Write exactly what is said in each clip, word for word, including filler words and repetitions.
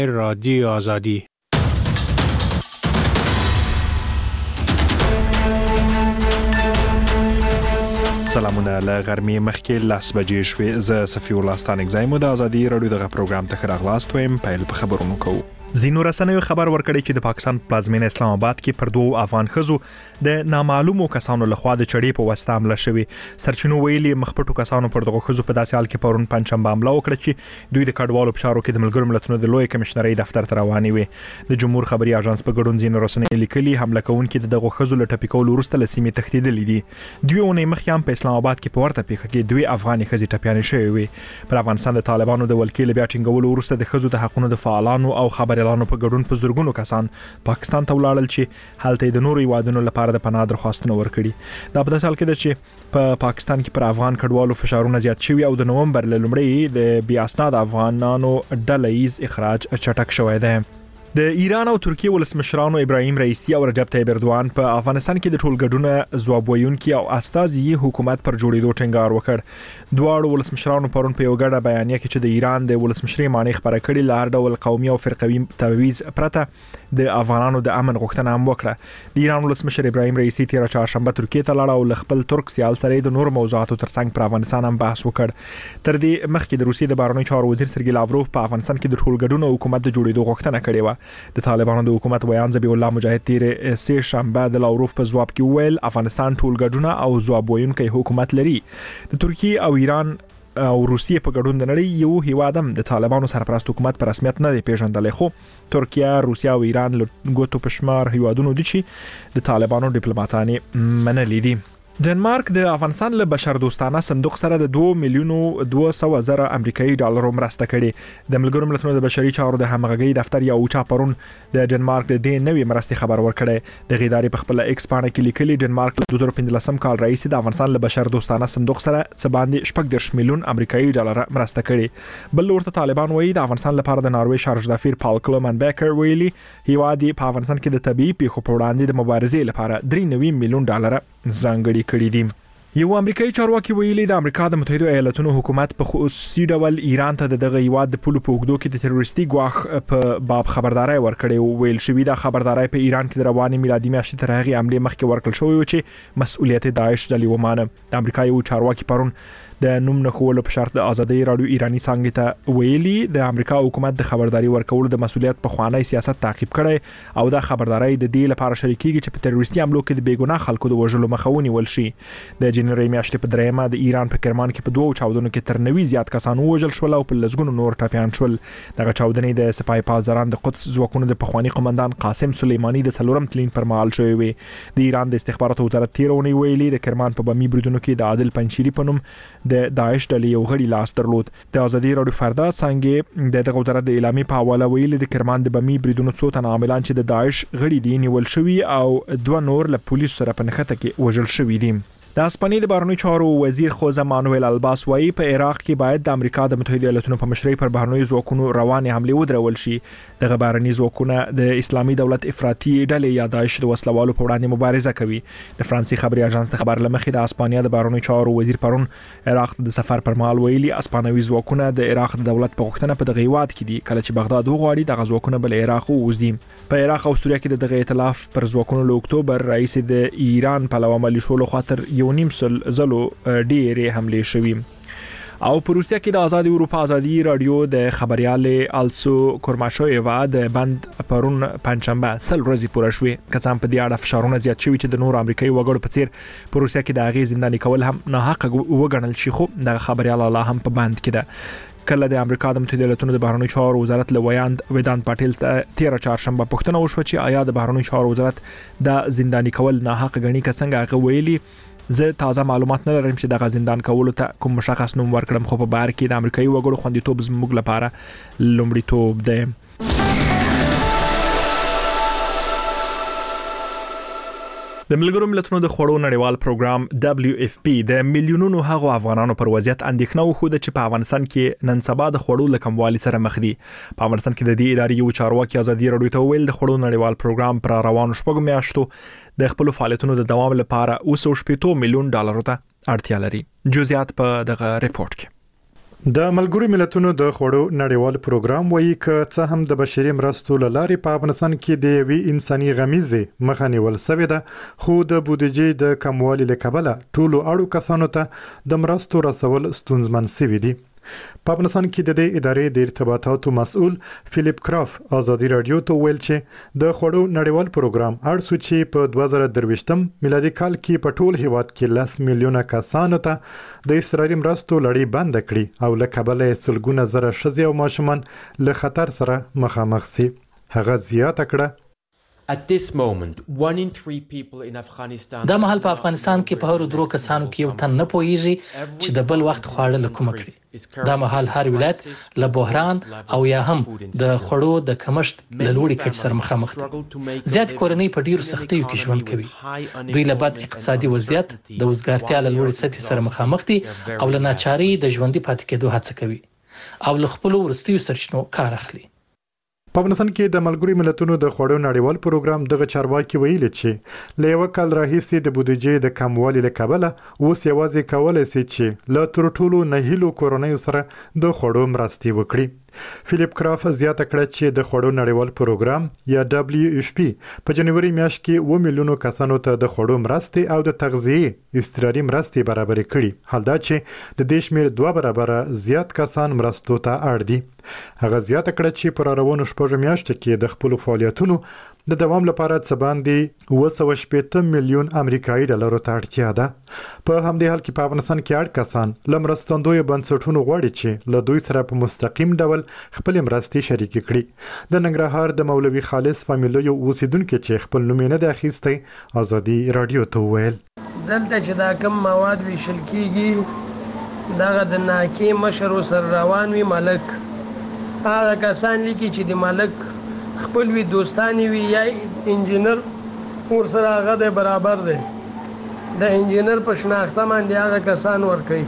رادیو آزادی سلامونه له غرمې مخکې لاس بجې شوې. زه صفي الله ستانک زایم د آزادي رادیو دغه پروګرام ته راغلاست ویم. پیل په خبرونو کوو. زینو رسنیو خبر ورکړی چې د پاکستان پلازمینه اسلام آباد کې پر دوه افغان خزو د نامعلومو کسانو لخوا د چړې په واسطه حمله شوې. سرچینو ویلي مخپټو کسانو پر دغه خزو په داسې حال کې پرون پنځشنبه حمله وکړه چې دوی د کډوالو په چارو کې د ملګرو ملتونو د لوی کمشنرۍ دفتر ته روانې وي. د جمهور خبري اژانس په ګډون زینو رسنیو لیکلي حمله کوونکي د دغه خزو له ټپي کولو وروسته له سیمې تښتېدلي دي. دوی ونې مخکې هم په اسلام آباد کې په ورته پیښه کې دوی افغاني خزې ټپيانې شوې وي. پر افغانستان د طالبانو د ولکې بیا ټینګولو وروسته د خزو د حقوقو د فعالانو او خبريالانو په ګډون په زرګونو کسان پاکستان ته ولاړل چې هلته د نورو هیوادونو لپاره د پناه درخواستونه ورکړي. دا په داسې حال کې ده چې په پا پاکستان کې پر افغان کډوالو فشارونه زیات شوي او د نومبر له لومړۍ د بیا اسناد افغانانو ډله‌ایز اخراج چټک شوی دی. د ایران او ترکیه ولسمشرانو ابراهیم رئیسی او رجب طیب اردوغان په افغانستان کې د ټولګډونه ځواب ویونکي او استازي حکومت پر جوړېدو ټینګار وکړ. دواړو ولسمشرانو پرون په یو ګډه بیانیه کې چې د ایران د ولسمشري معنی خبره کړې لار ډول قومي او فرقوي تبعیض پرته د افغانانو د امن غوښتنه هم وکړه. د ایران ولسمشر ابراهیم رئیسی تیر چهارشنبه ترکیه ته لاړ او خپل ترک سیال سره د نور موضوعاتو ترڅنګ پر افغانستان هم بحث وکړ. تر دې مخکې د روسیې د بهرنیو چارو وزیر سرګی لاوروف په افغانستان کې د ټولګډونه حکومت د جوړېدو غوښتنه کړې و. د طالبانو د حکومت ویان ذبیح الله مجاهد تیر سه شنبه د لاوروف په ځواب کې ویل افغانستان ټولګډونه او ځواب ویونکي حکومت لري. د ترکیه او ایران او روسیې په ګډون د نړۍ یو هیوادم د طالبانو سرپرست حکومت په رسمیت نه دی پیژندل. خو ترکیه، روسیه او ایران له ګوتو په شمار هیوادونو دي چې د طالبانو ډیپلوماټانې منلي دي. ډنمارک د افغانستان له بشر دوستانه صندوق سره د دوه میلیونو دوه سوه زره امریکایي ډالرو مرسته کړې. د ملګرو ملتونو د بشري چارو د همغږي دفتر یو چا پرون د ډنمارک د دې نوې مرستې خبر ورکړی. د غیداري په خپل ایکس پاڼه کې لیکلي ډنمارک له دوه زره پنځلسم کال رئیس د افغانستان له بشر دوستانه صندوق سره څه باندې شپږ دېرش میلیون امریکایي ډالر مرسته کړې. بل ورته طالبان وایي د افغانستان لپاره د ناروې شارژدافیر پال کلومن بیکر ویلي هیواد په افغانستان کې د طبيعي پیښو په وړاندې د مبارزې لپاره درې نوي میلیون ډالر ځانګړي کړي دي. یو امریکایي چارواکي ویلي د امریکا د متحده ایالاتونو حکومت په خصوصي ډول ایران ته دغه هیواد د پولو په اوږدو کې د تروریستي ګواښ په باب خبرداري ورکړې. ویل شوی د خبرداري په ایران کې د رواني میلادي میاشتې تر هغه عملي مخکې ورکړل شوی و چې مسؤلیت داعش ډلې ومانه. د امریکا یو چارواکي پرون د نوم نه خولو په شرط د آزادي رادیو ایرانی څنګه ته ویلي د امریکا حکومت د خبرداري ورکولو د مسؤلیت په خوانی سیاست تعقیب کړي او د خبرداري د دې لپاره شریکيږي چې په تروریستي حملو کې د بیګناه خلکو د وژلو مخاوني ول شي. د جنوري میاشتې په دریمه د ایران په کرمان کې په دوه چاودنو کې تر نوي زیات کسان وژل شول او په لږونو نور ټپيان شول. دغه چاودنې د سپای پاسداران د قدس ځواکونو د پخوانی قومندان قاسم سليماني د څلورم تلین پر مهال شوی وي. د ایران د استخباراتو وزارت تیرونی ویلي د کرمان په بمی بریدونو کې د عادل پنشيري په نوم د داعش ډلې یو غړي لاس درلود. د آزادي رادیو فردا څنګه د دغه وزارت د اعلامي په حواله ویلي د کرمان د بمی بریدونو څو تن عاملان چې د داعش غړي دي نیول شوی او دوه نور له پولیسو سره په نښته کې وژل شوی دي. د اسپانیې د بهرنیو چارو وزیر خوزه مانویل الباس وايي په عراق کې باید د امریکا د متحده ایالاتونو په مشرۍ پر بهرنیو ځواکونو روانې حمله ودرول شي. دغه بهرني ځواکونه د اسلامي دولت افراطي ډلې یا داعش د وسلوالو په وړاندې مبارزه کوي. د فرانسې خبري اژانس د خبر لمخې د اسپانیا د بهرنیو چارو وزیر پرون عراق د سفر پر مهال ویلي اسپانوي ځواکونه د عراق د دولت په غوښتنه په دغه هیواد کې دي کله چې بغداد وغواړي دغه ځواکونه بل عراق ووزي. په عراق او سوریه کې دغه ائتلاف پر ځواکونو له اکتوبر رئیس د ایران پلوه ملیشو له خاطر یو نیم سل زلو ډېرې حملې شوي. او په روسیه کې د آزادي اروپا آزادي رادیو د خبريال آلسو کورماشویوا د بند پرون پنځشنبه سل ورځې پوره شوې. کڅام په دې اړه فشارونه زیات شوي چې د نور امریکایي وګړو په څیر په روسیه کې د هغې زنداني کول هم ناحق وګڼل شي. خو د خبريال الله هم په بند کې ده. کله د امریکا د متحده ایالاتونو د بهرنیو چارو وزارت له ویاند ویدان پټیل ته تیر چهارشنبه پوښتنه وشوه چې آیا د بهرنیو چارو وزارت د زنداني کول ناحق غني که څنګه. هغه ویلي زه تازه معلومات نه لرم چې د زندان کولو ته کوم مشخص نوم ورکړم خو په بهر کې د امریکایي وګړو خوندیتوب زموږ لپاره لومړیتوب دی. د ملګرو ملتونو د خوړو نړیوال پروګرام دبليو اف پی د میلیونونو هغو افغانانو پر وضعیت اندېښنه وښوده چې په افغانستان کې نن سبا د خوړو له کموالي سره مخ دي. په افغانستان کې د دې ادارې یو چارواکي آزادي رادیو ته ویل د خوړو نړیوال پروګرام پر روانو شپږ میاشتو د خپل فعالیتونو د دوام لپاره اوس شپږ میلیون ډالر ته اړتیا لري. جزئیات په دغه ریپورت کې. د ملګرو ملتونو د خوړو نړیوال پروګرام وایي ک څه هم د بشري مرستو لارې په افغانستان کې د وی انساني غمیزه مخه نیول شوې ده خو د بودیجې د کموالي لکبله ټولو اړو کسانو ته د مرستو رسول ستونزمن شوي دي. په افغانستان کې د دې ادارې د ارتباطاتو مسؤل فلیپ کراف ازادي رادیو ته ویل چې د خوړو نړیوال پروګرام اړ سو چې په دوه زره درویشتم میلادي کال کې په ټول هیواد کې لس میلیونه کسانو ته د اسرائیل مرستو لړۍ بند کړي او لکبله سلګونه زره ښځې او ماشومان له خطر سره مخامخ شي. هغه زیاته کړه At this moment, one in three people in Afghanistan. دا مهال په افغانستان کې په هر درو کسانو کې یو تن نه پوهیږي چې د بل وخت خواړه لکوم کړي. دا مهال هر ولایت له بحران او یا هم د خوړو د کمښت له لوړې کچې سره مخامخ دي. زیات کورنۍ په ډیرو سختیو کې ژوند کوي. دوی له بد اقتصادي وضعیت د وزګارتیا له لوړې سطحې سره مخامخ دي او له ناچارۍ د ژوندۍ پاتې کېدو هڅه کوي او له خپل وروستیو سرچینو کار اخلي. په افغانستان کې د ملګرو ملتونو د خوړو نړیوال پروګرام دغه چارواکي ویلي چې له یو کال راهیسې د بودیجې د کموالي لکبله اوس یوازې کولای شي چې له تر ټولو نهیلو کورونیو سره د خوړو مرستې وکړي. فلیپ کراف زیاته کړه چې د خوړو نړیوال پروګرام یا دبليو اف پی په جنوري میاشت کې اووه میلیونو کسانو ته د خوړو مرستې او د تغذیې اضطراري مرستې برابر کړي. حال دا چې د دې شمېر دوه برابره زیات کسان مرستو ته اړ دي. هغه زیاته کړه چې پر روانو شپږ میاشتو کې د خپل فعالیتونو د دوام لپاره څه باندې اوه سوه شپږ میلیون امریکایي ډالرو ته اړتیا ده. په همدې حال کې په افغانستان کې اړ کسان له مرستندویو بنسټونو غواړي چې له دوی سره په مستقیم ډول خپل مرستې شریک کړي. د ننګرهار د مولوي خالص فامیلیو اوسیدونکو چې خپل نوم نه د اخیستی ازادي رادیو ته ویل دلته چې دا کم مواد ویشل کیږي دغه د ناکي مشر سره روان وي ملک هغه کسان لیکي چې د ملک خپل وی دوستانی وی یا انجینر ور سره هغه د برابر دی د انجینر په شناخته باندې هغه کسان ور کوي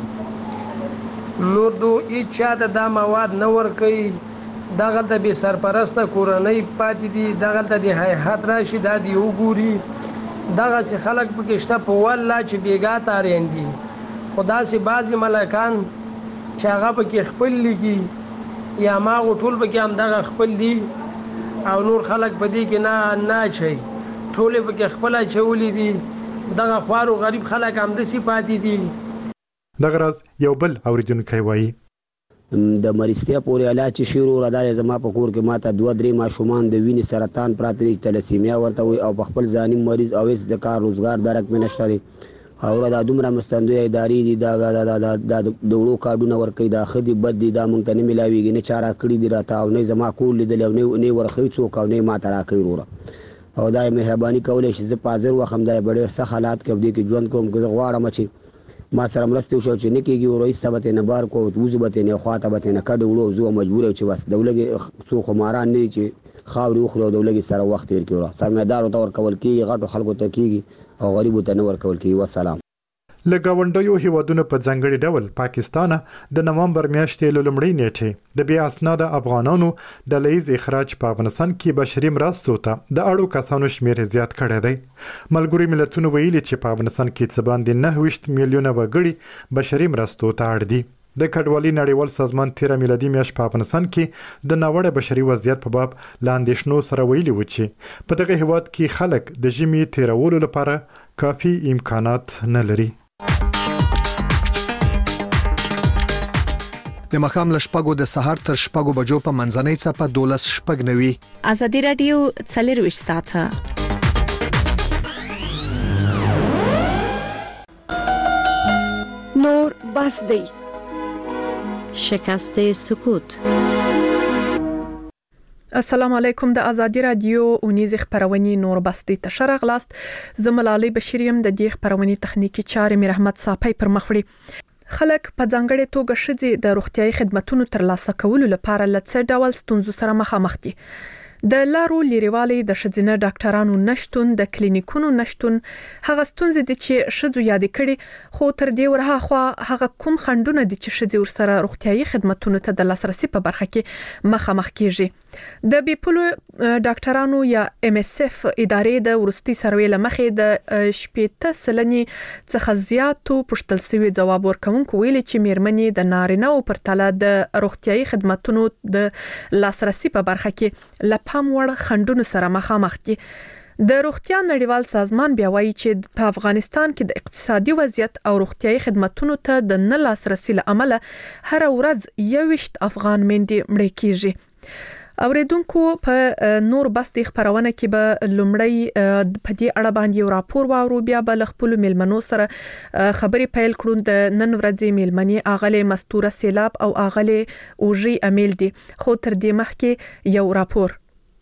نور دو هیڅ چاته دا مواد نه ور کوي دغه ته به سرپرسته کورنۍ پاتې دي دغه ته د هیئت راشي دا دی وګوري دغه سي خلک پکې شته په والله چې بیګا تارین دي خدا سي بعضی ملکان چې هغه پکې خپل لګي یا ما ټول پکې هم دغه خپل دي او نور خلک په دې کې نه نه چي ټول پکې خپل چولې دي دغه خوارو غریب خلک هم د سی پاتې دي. دغه راز یو بل اوریدونکو وایي د مریضتیا پورې علاج شروع را د زما په کور کې ماته دوه درې ماشومان د وینې سرطان پراته دي تلسیمیا ورته وي او په خپل ځاني مریض او هیڅ د کار روزګار درک مې نشته دي او دا دومره مستندوی ادارې دي دا د وړو کارډونه ورکوي دا ښه دي بد دي دا موږ ته نه میلاویږي نه چا راکړي دي راته او نه زما کور لیدلی او نه ورښوي څوک او نه ماته راکوي وروره او دا مهرباني کولی شي زه په حاضر وخت همدا به ډېر سخت حالات کې په دې کې ژوند کوم که زه غواړم چې ما سره مرستې وشي چې نه کېږي ورو ایسته به ترې نه بار کو وځو به ترې نه خوا ته به ترې نه کډې وړو زه مجبور یم چې بس د ولږې څو خماران نه دي چې خاورې وخوري او د ولږې سره وخت تېر کړي وروره سرمایهدارو ته ورکول کېږي غټو خلکو ته کېږي او غریبو ته نه ورکول کېږي. وسلام. له ګاونډیو هیوادونو په ځانګړي ډول پاکستان د نومبر میاشتې له لومړۍ نیټې د بې اسناده افغانانو ډلهییز اخراج په افغانستان کې بشري مرستو ته د اړو کسانو شمېر زیات کړی دی. ملګرو ملتونو ویلي چې په افغانستان کې څه باندې نهه ویشت میلیونه وګړي بشري مرستو ته اړ دي. د کډوالۍ نړیوال سازمان تیره میلادي میاشت په افغانستان کې د ناوړه بشري وضعیت په باب له اندېښنو سره ویلي و چې په دغه هیواد کې خلک د ژمي تیرولو لپاره کافي امکانات نه لري. د مخام لشپګو د سحر تر شپګو بجو په منځنۍ څپه دولس شپګ نوي. ازادي رادیو څلرويش ساعته نور بس دی شکست سکوت. السلام علیکم د ازادي رادیو اونیز خبرونې نور بستی تشر غلاست زملالي بشریم د دې خبرونې تخنیکی چارې مې رحمت صافي پر مخوړي. خلک په ځانګړې توګه شذې د روغتيایي خدماتو ترلاسه کولو لپاره لڅ ډول ستونزو سره مخامخ دي. د لارو لیریوالي د شذینه ډاکټرانو نشټون د کلینیکونو نشټون هغه ستونزې دي چې شذو یاد کړي خو تر دې ورها خو هغه کوم خندونه دي چې شذې ورسره روغتيایي خدماتو ته د لاسرسي په برخه کې مخامخ کیږي. د بیپولو ډاکټرانو یا ام اس اف ادارې د ورستي سروې لمخې د شپېته سلنې څخه زیاتو پښتل سوي جواب ورکونکو ویلي چې میرمنې د نارینه او پرتله د روغتيایي خدماتو د لاسرسي په برخه کې لپام وړ خندونو سره مخامخ دي. د روغتیا نړیوال سازمان بیا وایي چې په افغانستان کې د اقتصادي وضعیت او روغتيایي خدماتو ته د نه لاسرسي لامل هر ورځ یوشت افغان میندې مړې کیږي. اوریدونکو په نور بس د خبرونه کې به لومړی په دې اړه باندې یو راپور واورو، بیا به خپل ملمنو سره خبري پیل کړو. د نن ورځې ملمنې اغله مستوره سیلاب او اغله اوجي امیل دي، خو تر دې مخکې یو راپور.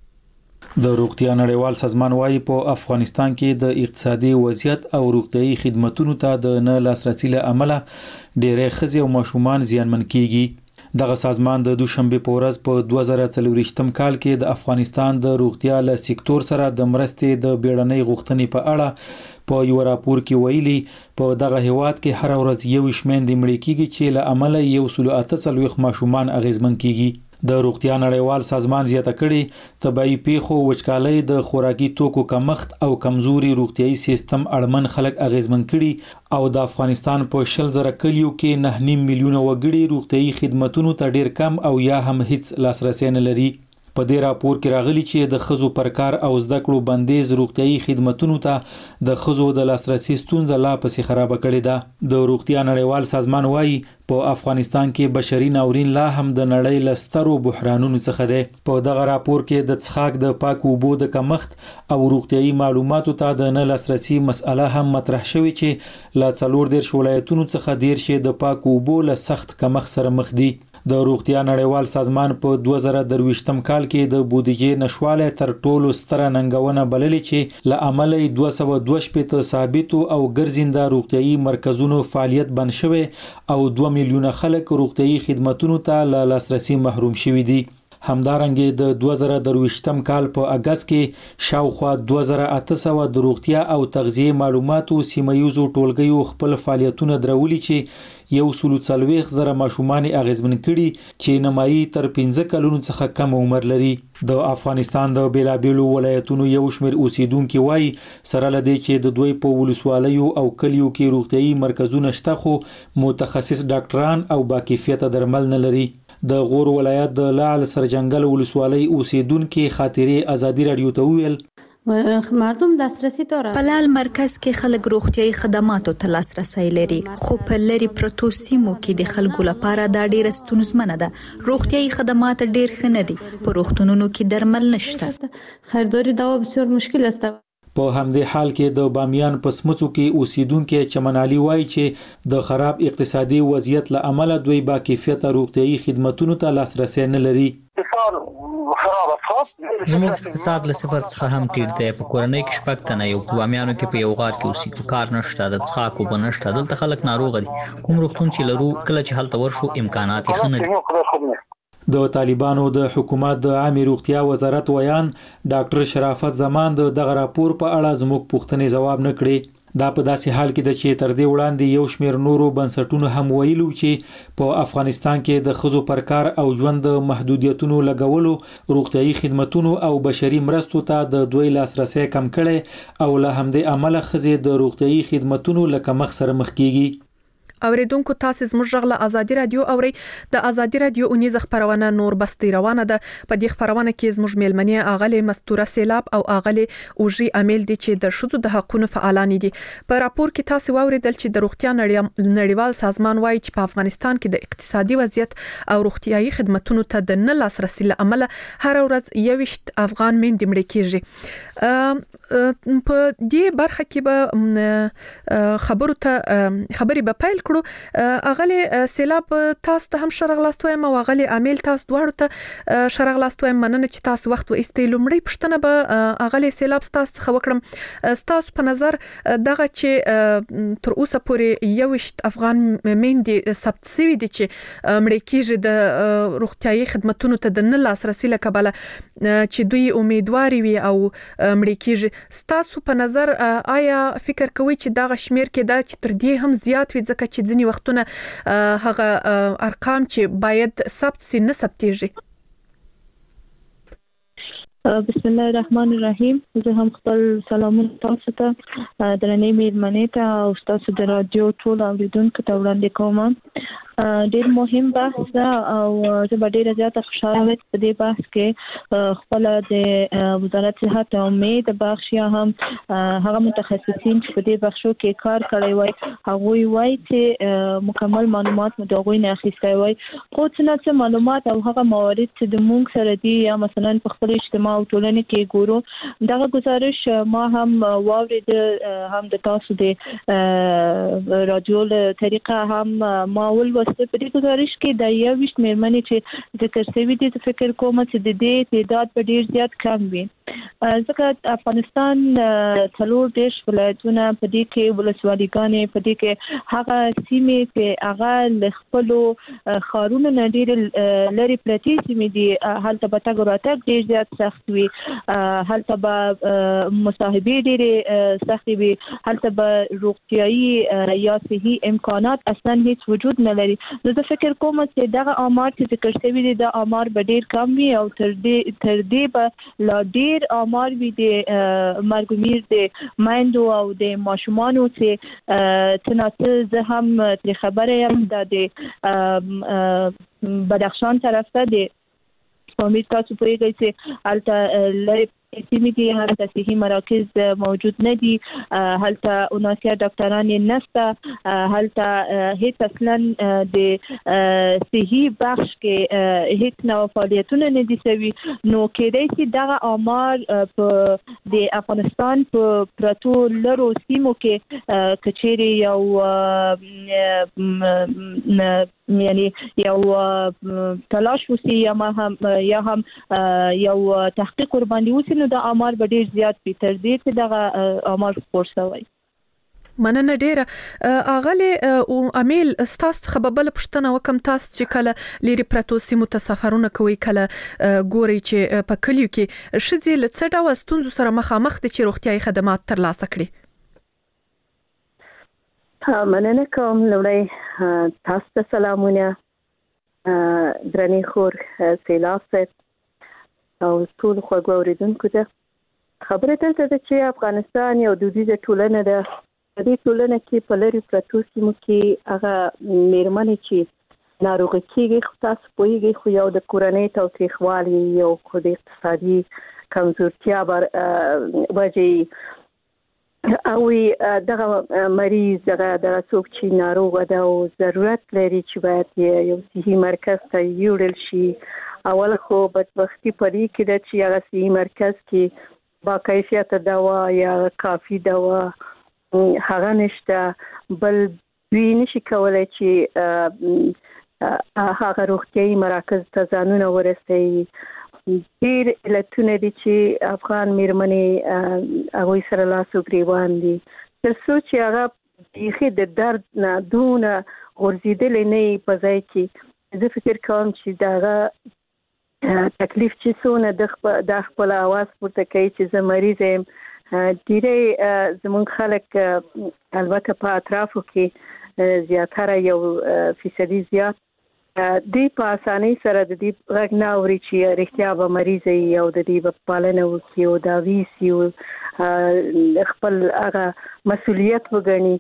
د روغتیا نړیوال سازمان وايي په افغانستان کې د اقتصادي وضعیت او روغتيایي خدماتو ته د نه لاسرسي له امله ډېرې ښځې او ماشومان زیانمن کیږي. دغه سازمان د دوشنبه په ورځ په دوه زره څلور کال کې د افغانستان د روغتیا له سکتور سره د مرستې د بیړنۍ غوښتنې په اړه په یو راپور کې ویلي په دغه هیواد کې هر ورځ یو شمېر مړي کیږي چې له عمله یو سل اته څلوېښت ماشومان اغیزمن کیږي. د روغتیا نړیوال سازمان زیاته کړي طبيعي پیښو وچکالۍ د خوراکي توکو کمښت او کمزوري روغتيایي سیستم اړمن خلک اغیزمن کړي او د افغانستان په شل زره کلیو کې نه نیم میلیون وګړي روغتيایي خدماتو ته ډیر کم او یا هم هیڅ لاسرسي نه لري. په دې راپور کې راغلي چې د خزو پر کار او زده کړو بندیز روغتيایي خدماتو ته د خزو د لاسرسي ستونزه لا پسې خراب کړې ده. د روغتیا نړیوال سازمان وايي په افغانستان کې بشري ناورین لا هم د نړۍ لسترو بحرانونو څخه دی. په دغه راپور کې د څښاک د پاکو اوبو د کمښت او روغتيایي معلوماتو ته د نه لاسرسي مسأله هم مطرح شوې چې لا څلور دیرش ولایتونو څخه دیر شي د پاکو اوبو له سخت کمښت سره مخ دي. د روغتیا نړیوال سازمان په دوه زره درویشتم کال کې د بودیجې نشواله تر ټولو ستره ننګونه بللې چې له عمله دوه سوه دوه شپېته ثابت او ګرځنده روغتيایي مرکزونو فعالیت بند شوی او دوه میلیونه خلک روغتيایي خدماتو ته له لاسرسي محروم شوي دي. همدارنګه د دوه زره درویشتم کال په اگست کې شاوخوا دوه زره اته سوه د روغتیا او تغذیه معلوماتو سیمایوزو ټولګیو خپل فعالیتونه درولي چې یو سل څلوېښت زره ماشومان اغیزمن کړي چې نمایي تر پنځه کلونو څخه کم عمر لري. د افغانستان د بیلابیلو ولایتونو یو شمېر اوسیدونکو وایي سره لدی چې د دوی په ولسوالیو او کلیو کې روغتيایي مرکزونه شته خو متخصص ډاکټران او باکیفیته درمل نه لري. د غور ولایت د لعل سرجنګل ولسوالۍ اوسیدونکو خاطرې ازادي رادیو ته ویل مردم دسترسی داره. په لعل مرکز کې خلک روغتيایي خدماتو ته لاسرسي لري، خو په لری پروتو سیمو کې د خلکو لپاره دا ډیره ستونزمنه ده. روغتيایي خدمات ډیر ښه نه دي، په روغتونونو کې درمل نشته. خریداری دوا بسیار مشکل است. په همدې حال کې د بامیان په سمڅو کې اوسیدونکو چمن علي وایي چې د خراب اقتصادي وضعیت له امله دوی با کیفیته روغتيایي خدماتو ته لاسرسي نه لري. زموږ اقتصاد له صفر څخه هم ټیټ دی. په کورنۍ کې شپږ تنه یو په بامیانو کې په یو غار کې اوسېږو، کار نشته، د څښاک اوبه نشته، دلته خلک ناروغ دي. کوم روغتون چې لرو کله چې هلته ورشو امکانات یې ښه نه دي. د طالبانو د حکومت د عامه روغتیا وزارت ویان ډاکټر شرافت زمان د دغه راپور په اړه زموږ پوښتنې جواب نه کړي. دا په داسې حال کې د چې تر دې وړاندې یو شمېر نورو بنسټونو هم ویلو چې په افغانستان کې د خزو پر کار او ژوند د محدودیتونو لګولو روغتيایي خدماتو او بشري مرستو ته د دوی لاسرسي کم کړي او له همدې عمله خزې د روغتيایي خدماتو لکه مخ سره مخ کیږي. اوریدونکو تاسو زموږ غږ له ازادي رادیو اوري. د ازادي رادیو اونیز خبرونه نور بستي روانه ده. په دې خبرونه کې زموږ ملمنې اغله مستوره سیلاب او اغله اوجي امیل دي چې د شذو د حقوقو فعالان دي. په راپور کې تاسو واوریدل چې د روغتیا نړیوال سازمان وايي چې په افغانستان کې د اقتصادي وضعیت او روغتيایي خدماتو ته د نه لاسرسي له امله هر ورځ یوشت افغان میندې مړې کیږي. په دې برخه کې به خبرو ته خبري به پیل کړو. اغله سیلاب تاسو ته هم شرغلاست وایم او اغله امیل تاسو دواړو ته شرغلاست وایم. مننه چې تاسو وخت و استې. لومړی پښتنه به اغله سیلاب تاسو څخه وکړم. تاسو په نظر دغه چې تر اوسه پورې یوشت افغان میندې ثبت شوي دي چې مړې کیږي د روغتيایي خدماتو ته د نه لاسرسي لکبله چې دوی امیدواري وي او مړې کیږي. ستاسو په نظر آیا فکر کوئ چې دا شمیر کې دا چې تر دې هم زیات وي ځکه چې ځینی وختونه هغه ارقام چې باید ثبت سي نه ثبتيږي؟ بسم الله الرحمن الرحیم. زه هم خپل سلامونه تاسو ته درنې میرمنې ته او تاسو د رادیو ټول اوریدونکو ته وړاندې کوم. ډېر مهم بحث او زه به ډېره زیاته خوشاله وم په دې بحث کې خپل د وزارت صحت او امید بخش یا هم هغه متخصصین چې په دې بخشو کې کار کړی وای هغوی وایي چې مکمل معلومات مو د هغوی نه اخیستی وای، خو څه څه معلومات او هغه موارد چې د مونږ سره دي یا مثلا په خپل اجتماع او ټولنې کې ګورو، دغه گزارش ما هم واورید، هم د تاسو د رادیو له طریقه هم ما ولوست. په دې گزارش کې د یو ویشت میرمنې چې ذکر شوی دي فکر کوم چې د دې تعداد په ډیر زیات کم وي، ځکه افغانستان څلور دیش ولایتونه په دې کې ولسوالیګانې په دې کې هغه سیمې چې هغه له خپلو ښارونو نه ډیر لري پرتې سیمې دي، هلته به تګ راتګ ډیر زیات سخت وي، هلته به مصاحبې ډیرې سختې وي، هلته به روغتیایي یا صحي امکانات اصلا هیڅ وجود نه لري. زه فکر کوم چې دغه آمار چې ذکر شوی دي د آمار به ډیر کم وي او تر دې تر دې به لا ډیر آمار وي د مرګومیر د مایندو او د ماشومانو چې تناسب زه هم تر خبره یم د بدخشان طرف ته د امید تاسو پوهیږئ چې الته لري سیمې کې هلته صحي مراکز موجود نه دي، هلته اوناسیا ډاکټران نشته، هلته هیڅ اصلا د صحي بخش کې هیڅ نوع فعالیتونه نه دي شوي، نو کېدای شي دغه آمار په د افغانستان په پرتو لرو سیمو کې کچېرې یو یعنی یو تلاش وسی یا هم یا هم یو تحقیق ور باندې وسی، نو د آمار به ډیر زیات وي تر دې چې دغه آمار خپور شوی. مننه ډیره اغله او امیل تاسو خبربل پښتنه وکم تاسو چې کله لري پرتو سیمو ته سفرونه کوي کله ګوري چې په کلیو کې شذي لڅ ډول ستونزو سره مخامخ دي چې روغتيایي خدمات ترلاسه کړي. مننه کوم لوړی تاسو ته سلامونه درنې خور سیلاب صاحب او ټول خوږو اوریدونکو ته. خبره دلته ده چې افغانستان یو دودیزه ټولنه ده، په دې ټولنه کې په لري پرتو سیمو کې هغه میرمنې چې ناروغه کېږي خو تاسو پوهیږئ خو یو د کورنۍ تاوتریخوالي یو خو د اقتصادي کمزورتیا بر وجې او دغه مریض دغه دغه څوک چې ناروغه ده او ضرورت لري چې باید یو صحي مرکز ته یوړل شي. اول خو بدبختی پدې کې ده چې هغه صحي مرکز کې با کیفیت دوا یا کافي دوا هغه نشته، بل دوی نشي کولای چې هغه روغتیایي مراکز ته ځانونه ورسوي. ډېر علتونه دي چې افغان میرمنې هغوی سره لاس و ګریوان دي، تر څو چې هغه بیخي د درد نه دونه غورځېدلی نه وي په ځای کې. زه فکر کوم چې دغه تکلیف چې څونه د خپل اواز پورته کوي چې زه مریض یم، ډېری زموږ خلک البته په اطرافو کې زیاتره یو فیصدي زیات دوی په اسانۍ سره د دې غږ نه اوري چې رښتیا به مریض وي او د دې به پالنه وکړي او دا ویسي او خپل هغه مسؤلیت وګڼي،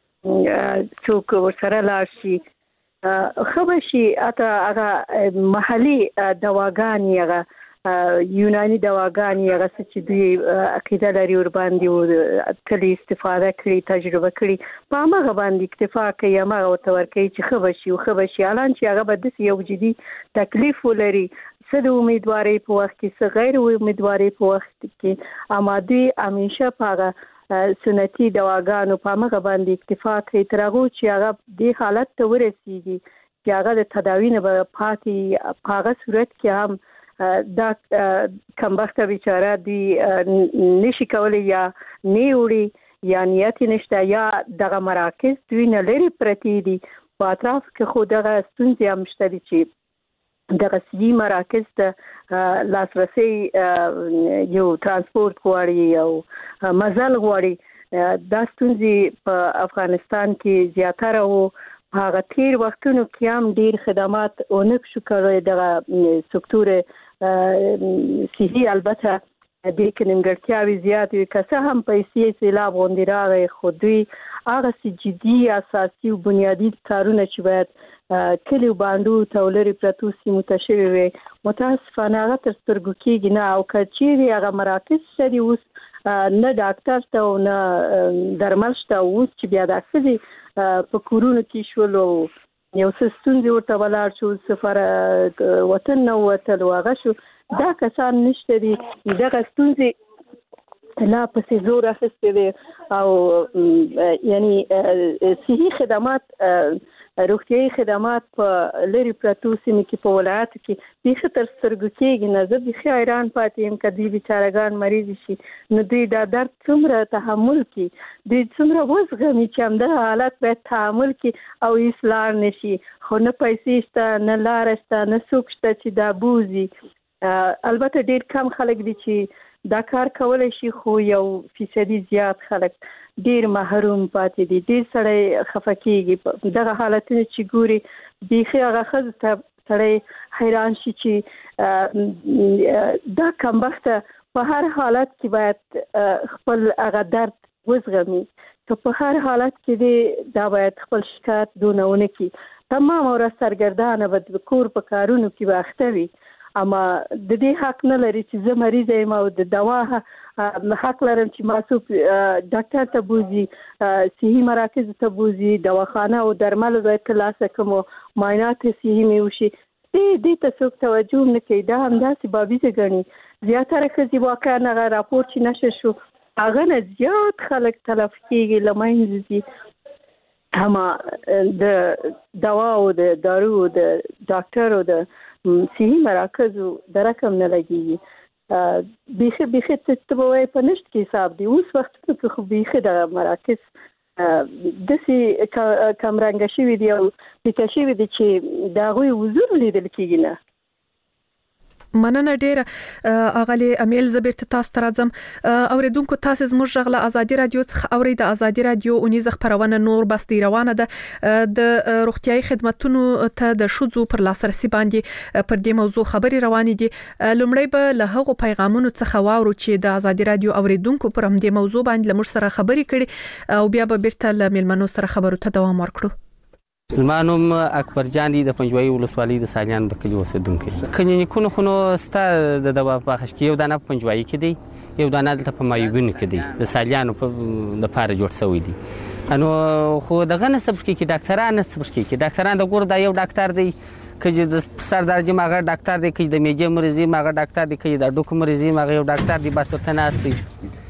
څوک ورسره لاړ شي ښه به شي. حتی هغه محلي دواګانې هغه یوناني دواګانې هغه څه چې دوی عقیده لري ورباندې او تل استفاده کړي تجربه کړي په هماغه باندې اکتفا کوي، هماغه ورته ورکوي چې ښه به شي او ښه به شي، حالان چې هغه به داسې یو جدي تکلیف ولري، څه د امیدوارۍ په وخت کې څه غیر امیدوارۍ په وخت کې، اما دوی همیشه په هغه سنتي دواګانو په هماغه باندې اکتفا کوي تر هغو چې هغه دې حالت ته ورسېږي چې هغه د تداوي نه به پاتې، په هغه صورت کې هم دا کمبخته بیچاره دی نشي کولی یا نه وړي یا نیت نشته یا دغه مراکز دوی نه لري پرتې دي په اطراف کې، خو دغه ستونزې هم شته دي چې دغه صحي مراکز ته لاسرسی یو ترانسپورت غواړي او مزل غواړي. دا ستونزې په افغانستان کې زیاتره وو، هغه تیر وختونو کې هم ډیر خدمات ونه شو کړی، دغه سکتور صحي البته د کننګړتیاوي زیات وي که څه هم پیسې سیلاب غوندې راغی خو دوی هغه سي جدي اساسي او بنیادي کارونه چې باید کلیو باندو تولري پرتو سیمو ته شوي وي متاسفانه هغه تر سترګو کېږي نه او که چیرې هغه مراکز شته اوس نه ډاکټر ته او نه درمل شته اوس چې بیا د ښځې په کورونو کې شول او یو څه ستونزې ورته ولاړ شو سفر وطن نه ووتل هغه شو دا کسان نشته دي دغه ستونزې لا پسې زور اخیستی دی او یعنی صحي خدمات روغتیایي خدمات په لرې پرتو سیمو کې په ولایاتو کې بیخي تر سترګو کېږي نه زه بیخي حیران پاتې یم که دوی بیچارهګان مریض شي نو دوی دا درد څومره تحمل کړي دوی څومره وزغمي چې همدغه حالت باید تحمل کړي او هېڅ لاړ نه شي خو نه پیسې شته نه لاره شته نه څوک شته چې دا بوزي البته ډېر کم خلک دي چې دا کار کولی شي خو یو فیصدي زیات خلک ډېر محروم پاتې دي ډېر سړی خفه کېږي دغه حالتونه چې ګوري بیخي هغه ښځو ته سړی حیران شي چې دا کمبخته په هر حالت کې باید خپل هغه درد وزغمي که په هر حالت کې دی دا باید خپل شکایت دونه ونه کړي تمام ورځ سرګردانه به د کور په کارونو کې به اخته وي اما د دې حق نه لري چې زه مریض یم او د دوا حق لرم چې ما څوک ډاکټر ته بوزي صحي مراکز ته بوزي دواخانه او درمل باید ترلاسه کړم او معاینات صحي مې وشي دې دې ته څوک توجه نه کوي دا همداسې بابیزه ګڼي زیاتره ښځې واقعا هغه راپور چې نشر شو هغه نه زیات خلک تلف کېږي له منځه ځي همه د دوا او د دارو د ډاکټر او د صحي مراکزو د رقم نه لګېږي بیخي بیخي ته به وایې په نشت کې حساب دی اوس وختونو کې خو بیخي دغه مراکز داسې کمرنګه شوي دي او پیکه شوي دي چې د هغوی حضور لیدل کېږي نه مننه ډیره اغلی امیل زبیر ته تاسو ته راځم اوریدونکو تاسو زموږ غږ ازادي رادیو څخه اوري د ازادي رادیو اونیز خبرونه نور بس دی روانه ده د روغتيایي خدماتو ته د شوزو پر لاسرسي باندې پر دې موضوع خبري روانې دي لومړی به له هغو پیغامونو څخه واورو چې د ازادي رادیو اوریدونکو پر هم دې موضوع باندې لمر سره خبري کړي او بیا به بیرته له میلمنو سره خبرو ته دوام ورکړو زما نوم اکبر جان دی د پنجوایي ولسوالۍ د سالیان د کلي اوسېدونکی کلینیکونه خو نو ستا د دوا پخښ کې یو دانه په پنجوایي کې دی یو دانه دلته په مایوګونو کې دی د سالیانو د پاره جوړ شوی دی نو خو دغه نه سبسکي کې ډاکټران نه سبسکي کې ډاکټران د ګور دا یو ډاکټر دی چې د سر درجه ماغه ډاکټر دی چې د میجه مریضي ماغه ډاکټر دی چې د ډوک مریضي ماغه یو ډاکټر دی بس ورته نه استي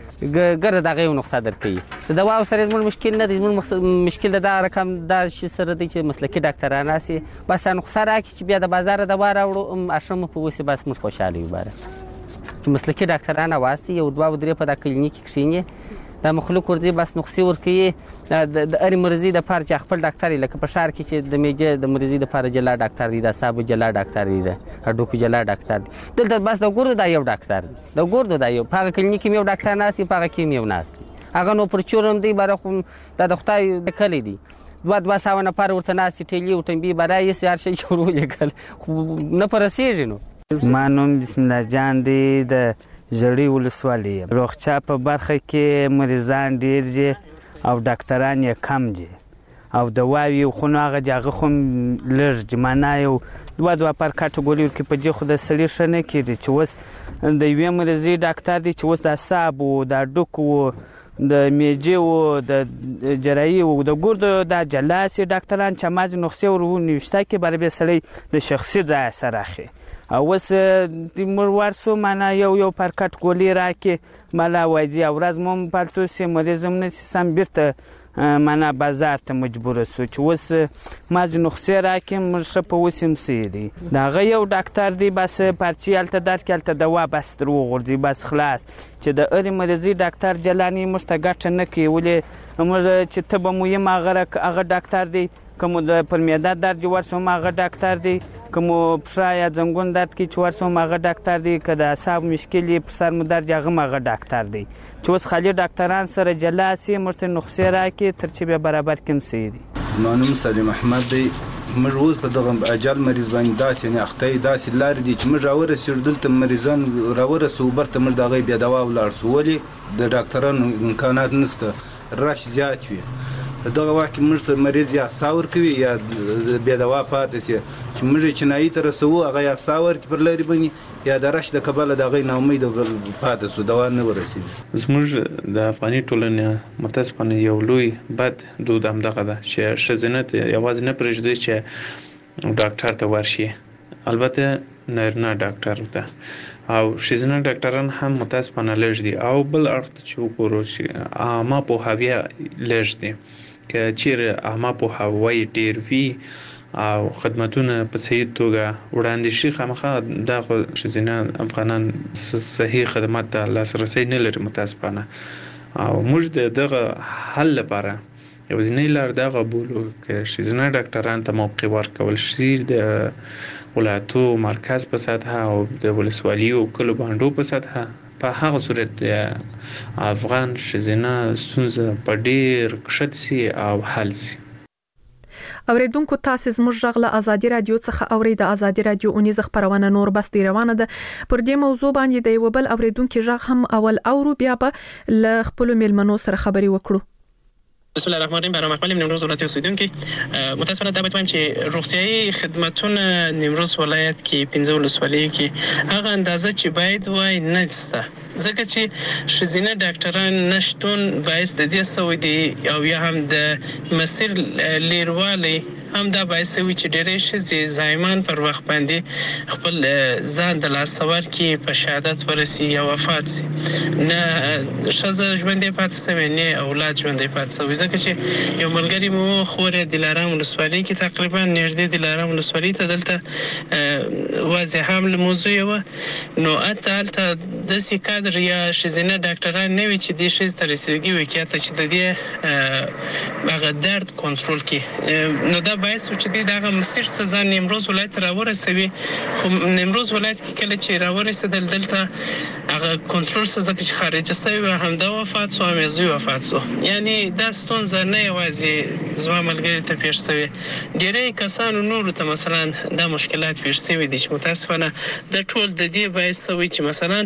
ګره دغه یو نقصه درکې د دوا سره زموږ مشکل نه دی زموږ مشکل دا رقم دا شي سره دی چې مسلکي ډاکټران راسي بس نقصه راکړي چې بیا د بازار دوا راوړو اشم په وسی بس موږ خوشاله یو باره چې مسلکي ډاکټران واسي یو دوا ودرې په د کلینیک کې کښینی دا مخلوق ورځي بس نقصي ورکي د اړ مرزي د پاره چې خپل ډاکټر لکه په شهر کې چې د میجه د مرزي د پاره جلا ډاکټر دی د صاحب جلا ډاکټر دی د هډوکو جلا ډاکټر دی دلته بس د ګورو دا یو ډاکټر د ګورو دا یو په کلینیک کې یو ډاکټر ناسي په کې یو ناس هغه نو پر چورم دی بره خو د خدای د کلی دی دوه دوه ساوه نفر ورته ناسي ټیلی او ټمبي برای یې هر شي شروع لیکل خو نه پرسیږي نو ما نوم بسم الله جان دی د ژړی ولسوالۍ روغچا په برخه کې مریضان ډیر دي او ډاکټران یې کم دي او دواوی خو نه هغه هغه خو لږ جمانه یو دوه دوه پر کټګوري کې په جې خو د سړي ښه نه کېږي چې اوس د یوې مریضي ډاکټر دی چې اوس د اعصاب و د ډوک و د میجې و د جراحي و د ګردو د جلاسي ډاکټران چې مازې نسخې ورونیشته کې برابر به سړی د شخصي ځای سره اخلي او اوس د مروار سو معنا یو یو پر کټګوري راکې مالا وایي او ورځ مم پالتو سي مریضم نه سم بیرته معنا بازار ته مجبور سو چې اوس مازې نسخې راکې مرشه په وسیم سي دی دا غي یو ډاکټر دی بس پرچی الته درکلته دوا بس درو غورځي بس خلاص چې د اړ مریضي ډاکټر جلانی مستګټ نه کوي ولې موږ چې ته به مو یم هغه هغه ډاکټر دی کوم د پر میاده درد ورسوم هغه ډاکټر دی کوم پښه یا زنګون درد کې چې ورسوم هغه ډاکټر دی که د اعصاب مشکل یې په سر مو درد هغه هغه ډاکټر دی چې اوس خالي ډاکټران سره جلا سي مرته نسخې راکې تر چې به برابر کم سي دي زما نوم سلیم احمد دی موږ اوس په دغه اجل مریض باندې داسې نه اخته داسې لارې دي چې موږ راورسېږو دلته مریضان راورسو برته موږ د هغې بیا دوا ولاړ سو ولې د ډاکټرانو امکانات نشته رش زیات وي په دغه وخت کې موږ مریض یا ساه ورکوي یا بیا دوا پاتې سي چې موږ یې چینایي ته رسوو هغه یا ساه ورکړي پر لارې باندې یا د رش د کبله د هغې ناامیده پاتې سو دوا نه ورسېږي. زموږ د افغاني ټولنې متاسفانه یو لوی بد دود همدغه ده چې ښځینه یوازې نه پرېږدي چې ډاکټر ته ورشي، البته نارینه ډاکټر ته او ښځینه ډاکټران هم متاسفانه لږ دي او بل اړخ ته چې وګورو چې عامه پوهاوی لږ دي که چیرې عامه پوهاوی ډېر وي او خدمتونه په صحیح توګه وړاندې شي خامخا دا خو ښځینه افغانان صحیح خدمات ته لاسرسی نه لري متاسفانه او موږ د دغه حل لپاره یوازینۍ لار دغه بولو که ښځینه ډاکټران ته موقع ورکول شي د ولایتو مرکز په سطحه او د ولسوالیو کلو بانډو په سطحه په هغه صورت د افغان ښځینه ستونزه په ډېر کښت سي او حل سي. اوریدونکو تاسو زموږ غږ له ازادي رادیو څخه اوري د ازادي رادیو اونیز خبرونه نور بس دی روانه ده پر دې موضوع باندې د یو بل اوریدونکو غږ هم اول اورو بیا به ل خپل میلمنو سره خبري وکړو. بسم الله الرحمن الرحیم. برنامه خپل نیمروز ولایت اوسیدونکو متاسفانه دا باید چې روغتیايي خدماتونه نیمروز ولایت کې پنځه ولسوالۍ کې هغه اندازه چې باید وای نه سته ځکه چې ښځینه ډاکټران نشټون باعث د دې سوي دي او یا هم د مسیر لیروالی هم دا باعث وي چې ډېرې ښځې زایمان پر وخت باندې خپل ځان د لاسوار کې په شهادت ورسي یا وفات سي. نه ښځه ژوندۍ پاتې سوې نه اولاد ژوندۍ پاتې سوي ځکه چې یو ملګري مو خورې دلارام ولسوالۍ کې تقریبا نږدې دلارام ولسوالۍ ته دلته واضح هم موضوع وه نو اته هلته داسې کادر یا ښځینه ډاکټران نه وي چې دې ښځې ته رسیدګي وکړي ته چې د دې هغه درد کنټرول کړي نو دا باعث چې د هغه مسیر سزا نیمروز ولایت راورسوي خو نیمروز ولایت کې کله چې راورسېدل دلته هغه کنټرول سزا چې خارجه سوی همدا وفات سو هم زوی وفات سو یعنی دا ستونزه نه یوازې زما ملګري ته پیښ شوی ډېری کسانو نورو ته مثلا دا مشکلات پیښ شوی دي چې متاسفانه د ټول د دې باعث شوی چې مثلا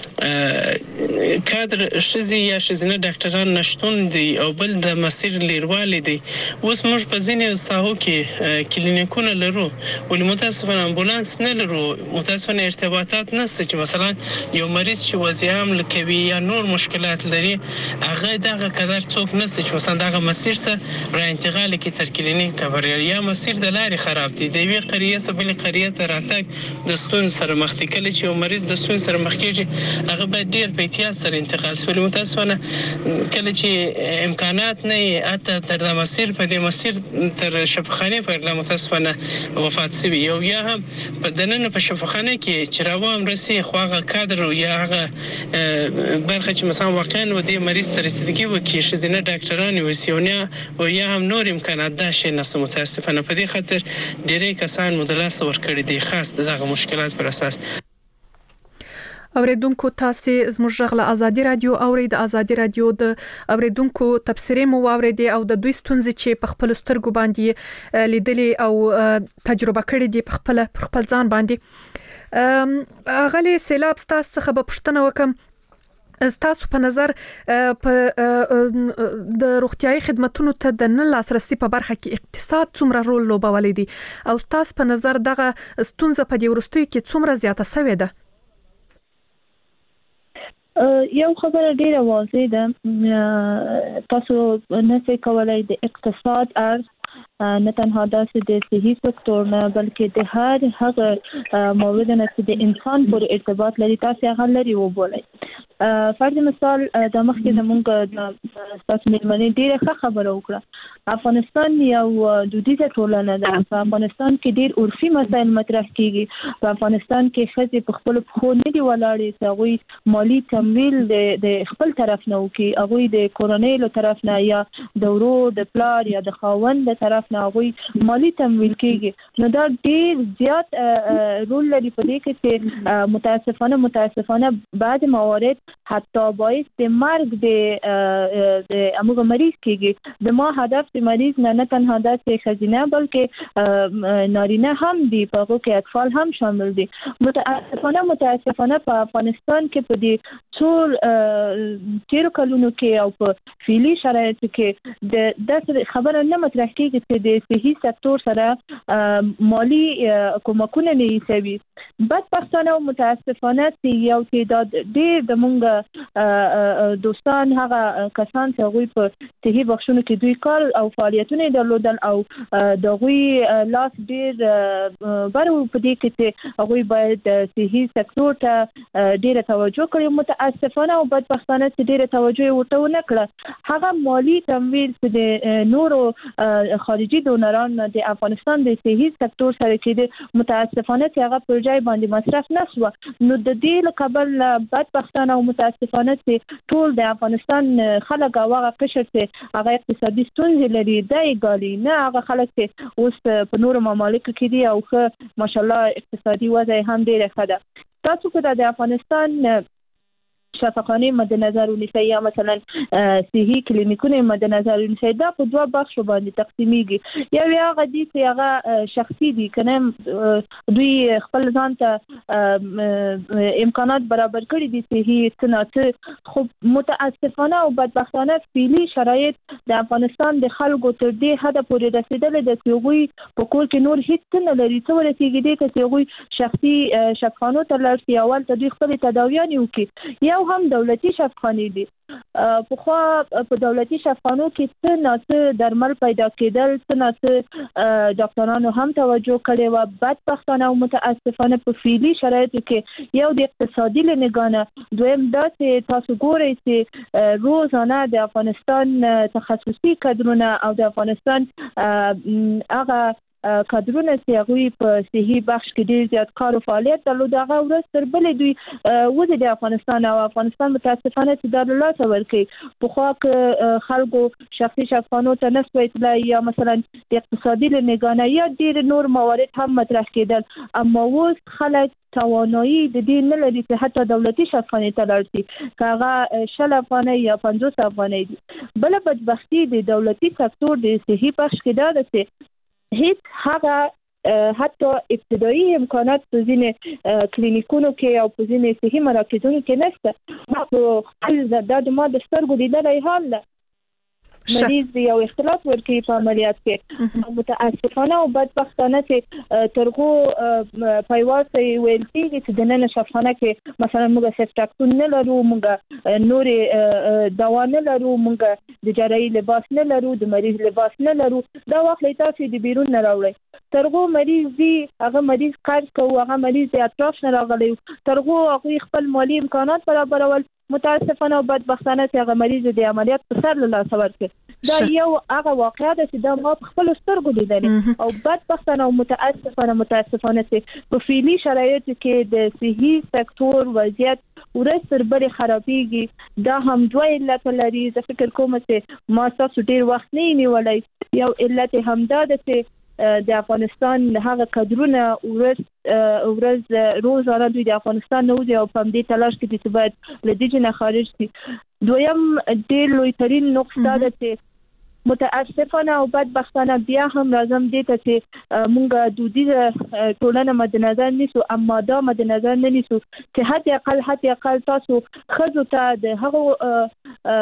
کادر ښځې یا ښځینه ډاکټران نشتون دي او بل د مسیر لیروالی دی. اوس موږ په ځینې ساحو کې کلینیکونه لرو ولې متاسفانه امبولانس نه لرو متاسفانه ارتباطات نشته چې مثلا یو مریض چې وضعیت هم لکوي یا نور مشکلات لري هغه دغه قدر څوک نشته چې مثلا دغه مسیر سره را انتقال کی تر کلینیک کبر یا مسیر د لارې خراب دي د وی قریه سره بل قریه ته راتګ د ستون سره مخ دي کله چې یو مریض د ستون سره مخ کېږي هغه باید ډیر په احتیاط سره انتقال شي متاسفانه کله چې امکانات نه اته تر د مسیر په دې مسیر تر شفاخانه پر متاسفانه وفات شوی یو یا هم په دننه په شفاخانه کې چې راوام رسي خو هغه کادر یا هغه برخه چې مثلا واقعا و دې مریض ته رسیدګي وکړي ښځینه ډاکټران وسیونه او یا هم نور امکانات دا شي نه متاسفانه په دې خاطر ډېری کسان مدلاس ورکړي دي خاص دغه مشکلات پر اساس. اوریدونکو تاسو زموږ غږ له ازادي رادیو اوري د ازادي رادیو د اوریدونکو تبصرې مو واوریدي او د دوی ستونزې چې په خپل سترګو باندې لیدلې او تجربه کړې دي په خپل پر خپل ځان باندې غلي سیلاب تاسو څخه به پوښتنه وکم تاسو په نظر په د روغتيایي خدماتو ته د نه لاسرسي په برخه کې اقتصاد څومره رول لوبولی دي او تاسو په نظر دغه ستونزه په دې ورستوي کې څومره زیاته شوې ده؟ یو خبره ډیره واضح ده تاسو نه څه کولای د اقتصاد ارز نه تنها داسې د صحي سکتور نه بلکې د هر هغه مورد نه چې د انسان پورې ارتباط لري تاسو هغه لري وبولئ. فرض مثال د مخکې زمونږ تاسو مېرمنې ډیره ښه خبره وکړه افغانستان یو دودیزه ټولنه ده په افغانستان کې ډیر عرفي مسایل مطرح کیږي په افغانستان کې ښځې په خپل پخو نه دی ولاړې چې هغوی مالی تمویل د خپل طرف نه وکړي هغوی د کورنۍ له طرف نه یا د ورور د پلار یا د خاوند د طرف نه هغوی مالی تمویل کیږي نو دا ډیر زیات رول لري په دې کې چې متاسفانه متاسفانه بعض موارد حتی باعث د مرګ د د امغه مریض کېږي. د ما هدف د مریض نه نه تنها د خزینه بلکې نارینه هم دي، په هغه کې اطفال هم شامل دي. متاسفانه متاسفانه په افغانستان کې په دې څو تیرو کلونو کې او په فعلي شرایطو کې د داسې خبره نه مطرح کېږي چې د صحي سکتور سره مالی کومکونه نه یې. بدبختانه او متاسفانه چې یو تعداد ډېر د مونږ دوستان هغه کسان چې هغوی په صحي بخښونو کې دوی کار او فعالیتونه درلودل او د هغوی لاس ډېر بر په دې کې چې هغوی باید صحي سکتور ته ډېره توجه کړي. متاسفانه او بدبختانه چې ډېره توجه ورته ونه کړه. هغه مالی تمویل چې د نورو خارجي دونران د افغانستان د صحي سکتور سره کې متاسفانه چې هغه پروژه باندې مصرف نشو، نو د دې لقبل بدبختانه او متاسفانه چې ټول د افغانستان خلک هغه قشر چې هغه اقتصادي ستونزې لري دای ګالي، نه هغه خلک چې اوس په نورو ممالکو کې دي او ښه ماشاءالله اقتصادي وضع هم ډیره ښه ده. تاسو که د افغانستان شفاخانه مد نظر ونیسئ یا مثلا صحي کلینیکونه مد نظر ونیسئ، دا په دوه بخشو باندې تقسیمیږي. یو هغه دي چې هغه شخصي دي، کنه دوی خپل ځان ته امکانات برابر کړي دي صحي صنعت. خو متاسفانه او بدبختانه فعلي شرایط د افغانستان د خلکو تر دې حد پورې رسیدلي ده چې هغوی په کور کې نور هیڅ نه لري. څه ورسیږي دې چې هغوی شخصي شفاخانو ته لاړ شي، اول ته دوی خپل تداویانې وکړي. یو هم دولتي شفاخانې دي. په خو په دولتي شفاخانو کې څه نه څه درمل پیدا کېدل، څه نه څه ډاکټرانو هم توجه کړې و. بدبختانه او متاسفانه په فعلي شرایطو کې یو د اقتصادي له نگاه، دویم دا چې تاسو ګورئ چې روزانه د افغانستان تخصصي کادرونه او د افغانستان هغه کادرونه چې هغوی په صحي بخش کې ډېر زیات کار او فعالیت درلود، هغه ورځ تر بلې دوی وځي د افغانستان او افغانستان متاسفانه چې دا له لاسه ورکوي. پخوا که خلکو شخصي شفاخانو ته نه سوی تللی یا مثلا د اقتصادي له نګاه نه یا ډېر نور موارد هم مطرح کېدل، اما اوس خلک توانایی د دې نه لري چې حتی دولتي شفاخانې ته لاړ شي، که هغه شل افغانۍ یا پنځوس افغانۍ دي. بله بدبختي د دولتي سکتور د صحي بخش کې دا ده چې هیڅ هغه حتی ابتدایي امکانات په ځینې کلینیکونو کې او په ځینې صحي مراکزونو کې نشته. ما په خپل دا د ما د سترګو لیدلی حال ده، مریض یو اختلاف ورکوي په عملیات کې. متاسفانه او بدبختانه چې ترغو پیواز ته ویل کېږي چې د نن شفاخانه کې مثلا موږ سیفټاکسون نه لرو، موږ نورې دوا نه لرو، موږ د جراحي لباس نه لرو، د مریض لباس نه لرو. دا واخلئ تاسو د بیرون نه راوړئ. ترغو مریض دی، هغه مریض قرض کوو، هغه مریض د اطراف نه راغلی، ترغو هغوی خپل مالی امکانات برابرول. متاسفانه او بدبختانه چې هغه مریض د عملیات په سر له لاسه ورکړي. دا یو هغه واقعه ده چې دا ما په خپلو سترګو لیدلې. او بدبختانه او متاسفانه متاسفانه چې په فعلي شرایطو کې د صحي سکتور وضعیت ورځ تر بلې خرابېږي. دا هم دوه علت لري. زه فکر کوم چې ما ستاسو ډېر وخت نه نیولی. یو علت همدا ده چې د افغانستان هغه کادرونه ورځ ورځ روزانه دوی د افغانستان نه وځي او په همدې تلاش کې دي چې باید له دې نه خارج شي. دویم ډېر لوی ترین نقص دا ده چې متاسفانه او بدبختانه بیا هم راځم دې ته چې مونږ دودیزه ټولنه مد نظر نیسو، اما دا مد نظر نه نیسو چې حد اقل حد اقل تاسو ښځو ته د هغو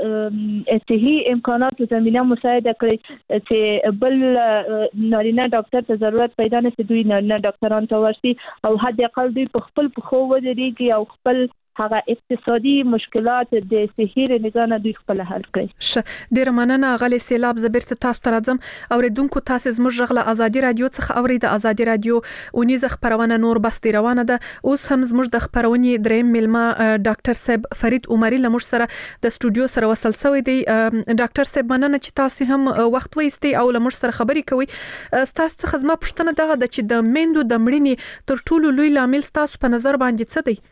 صحي امکاناتو زمینه مساعده کړئ چې بل نارینه ډاکټر ته ضرورت پیدا نه شي، دوی نارینه ډاکټرانو ته ورشي او حد اقل دوی په خپل پښو ودرېږي او خپل هغه اقتصادي مشکلات د صحي نگاه دوی خپل حل کړي. ش ډیر مننه غلې سیلاب زبرت تاسو ته راځم. اوریدونکو تاسو زموږ غږ له ازادي رادیو څخه اوري. د ازادي رادیو اونیزه خبرونه نور بس دی روانه ده. اوس هم زموږ د خبرونې دریم ملما ډاکټر صاحب فرید عمري لمر سره د استودیو سره وصل شوی دی. ډاکټر صاحب مننه چې تاسو هم وخت وایستي او لمر سره خبرې کوي. تاسو څخه زما پوښتنه دغه د چې د میندو د مړینې تر ټولو لوی لامل تاسو په نظر باندې څه دی؟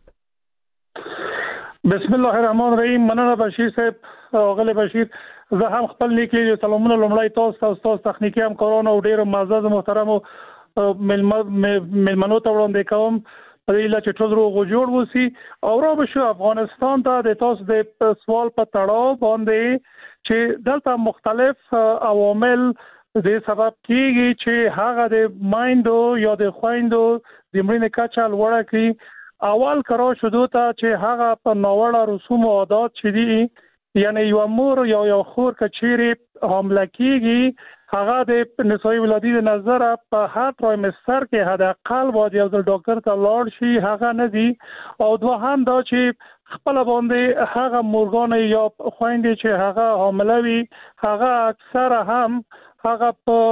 بسم الله الرحمن الرحیم. مننه بشیر صاحب او غلی بشیر. زه هم خپل لیکلي سلامونه لومړی تاسو او تاسو تخنیکی همکارانو او ډیرو معزز محترم ملمنو ته وړاندې کوم. ایله چې ټول روغ جوړ وسی او را بشو افغانستان ته د تاسو د سوال په تړاو باندې چې دلته مختلف عوامل د سبب کیږي چې هغه د مایندو یا د خويندو د مړینې کچه لوړه کړي. اول کرا شدو ته چې هغه په ناوړه رسوم او عادات چې دي یعنی یو مور یا یو خور کچيري حمله کیږي هغه د نسوي ولادي د نظر په هر ترایمستر کې حد اقل باید یو ځل ډاکټر ته لاړ شي هغه نه دي. او دوهم دا چې خپل باندې هغه مورګان یا خويندې چې هغه حامله وي هغه اکثر هم هغه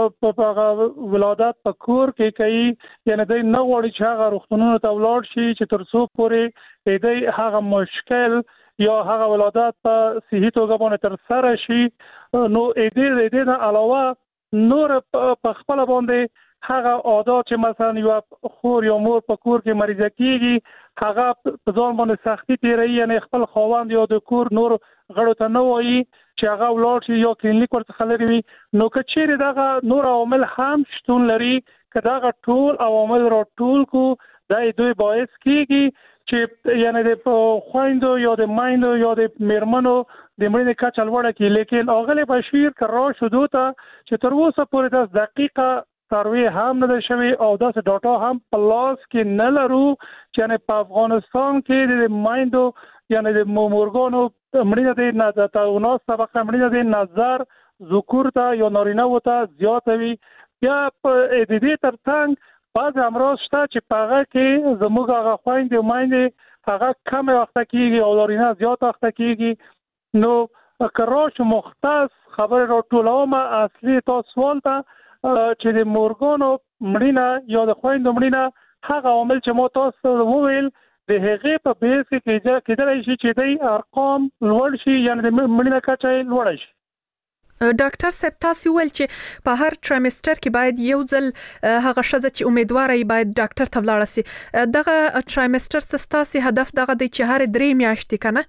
په ولادت په کور کې کوي یعنی د نه وړي چې هغه روغتونونو ته ولاړ شي چې تر څو پورې دې هغه مشکل یا هغه ولادت په صحیح توګه باندې تر سره شي. نو دې دې نه علاوه نور په خپل باندې هغه عادت چې مثلا یو خور یا مور په کور کې مریضه کیږي هغه په ځان باندې سختي تیری یعنی خپل خاوند یا د کور نور غړو ته نه وایي چې هغه ولاړ شي یا کلینیک ورته لري وي. نو که چیرې دغه نور عوامل هم شتون لري که دغه ټول عوامل را ټول کو دا دوی باعث کیږي چې یعنی د خويندو یا د مایندو یا د میرمنو د مړینې کچه لوړه کی. لیکن اغلی بشیر کرا شدو ته چې تر اوسه پورې د دقیقه سروي هم نه شوی او داس ډاټا هم پلاس کې نه لرو چې یعنی په افغانستان کې د مایندو یعنی د مورګانو مړینه د نه تاوناس طبقه مړینه د نظر ذکر ته یا نارینه وته زیات وي. یا په دې ترڅنګ بعض امراض شته چې په هغه کې زموږ هغه خويندې او مایندې هغه کم وخت کېږي او نارینه زیات وخت کېږي. نو کراش مختص خبر را ټولوم اصلي تاسو سوال ته چې د مورګانو مړینه یا د خويندو مړینه هغه عامل چې مو تاسو وویل د هغې په بیس کې کېدای شي چې د ارقام لوړ شي یعنی د مړینه کچه لوړ شي. ډاکټر صاحب تاسو ویل چې په هر ترایمستر کې باید یو ځل هغه شزه چې امیدواري باید ډاکټر ته ولاړ شي. دغه ترایمستر ستاسو هدف دغه دی چې هر درې میاشتې کنه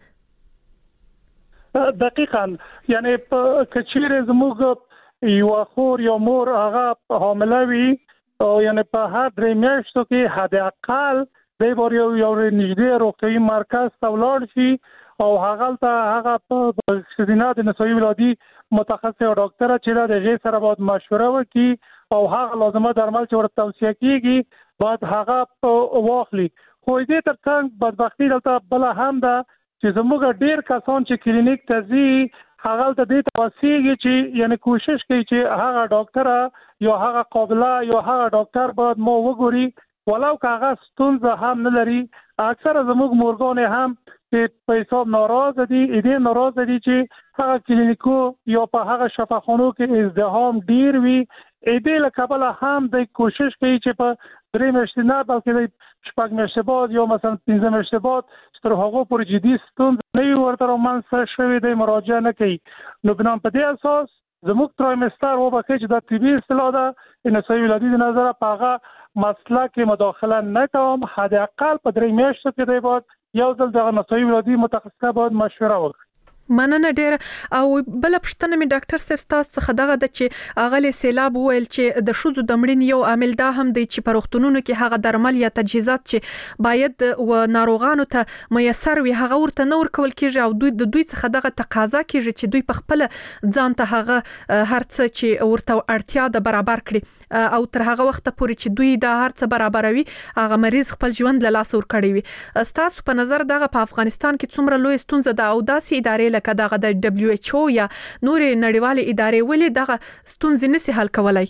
دقیقاً یعنی کچیر زموږ یو خور یا مور هغه حامله وي او یعنی په هر درې میاشتو کې حد اقل د بور یو یو نږدې روغتیايي مرکز ته ولاړ شي او هغه ته هغه په سینه د نسوي ولادي متخصص او ډاکټر چې د غیر سره باید مشوره وکړي او هغه لازمه درمل چې ورته توصیه کیږي باید هغه واخلي. خو دې ترڅنګ بدبختی دلته بل هم ده چې زموږ ډیر کسان چې کلینیک ته ځي هغه ته دې توصیه چې یعنی کوشش کوي چې هغه ډاکټر یا هغه قابله یا هغه ډاکټر باید مو وګوري ولو که هغه ستونزه هم نه لري. اکثر زموږ مورګان هم چې په حساب ناراض دي دې ناراض دي چې هغه کلینیکو یا په هغه شفاخانو کې ازدحام ډیر وي. دې له کبله هم د کوشش کوي چې په درې میاشتې نه بلکې د شپږ میاشتې بعد یا مثلا پنځه میاشتې بعد تر هغه پورې جدي ستونزې نه وي ورته رامنځته شوې د مراجعه نه کوي. نو بنا په دې اساس زموږ ترایمستر وبکه چې د طبي اصطلاح ده نسوي ولادي د نظر په هغه مسله کې مداخله نه کوم. حد اقل په درې میاشتو کې دی باید یو ځل د نسوي ولادي متخصص باید مشوره وکړي. مننه ډیر. او بل پښتنه می ډاکټر صاحب تاسو څخه دغه د چې اغلی سیلاب ویل چې د شوزو د مړین یو عامل دا هم دی چې په روغتونونو کې هغه درمل یا تجهیزات چې باید و ناروغانو ته میسر وي هغه ورته نور کول کیږي او دوی د دوی څخه دغه تقاضا کیږي چې دوی په خپل ځان ته هغه هر څه چې ورته اړتیا ده برابر کړي او تر هغه وخت پورې چې دوی دا هر څه برابروي هغه مریض خپل ژوند له لاس ور کړی وي. تاسو په نظر دغه په افغانستان کې څومره لوی ستونزه ده او داسې ادارې لکه دغه د دبليو ایچ او یا نورې نړیوالې ادارې ولې دغه ستونزې نشي حل کولای؟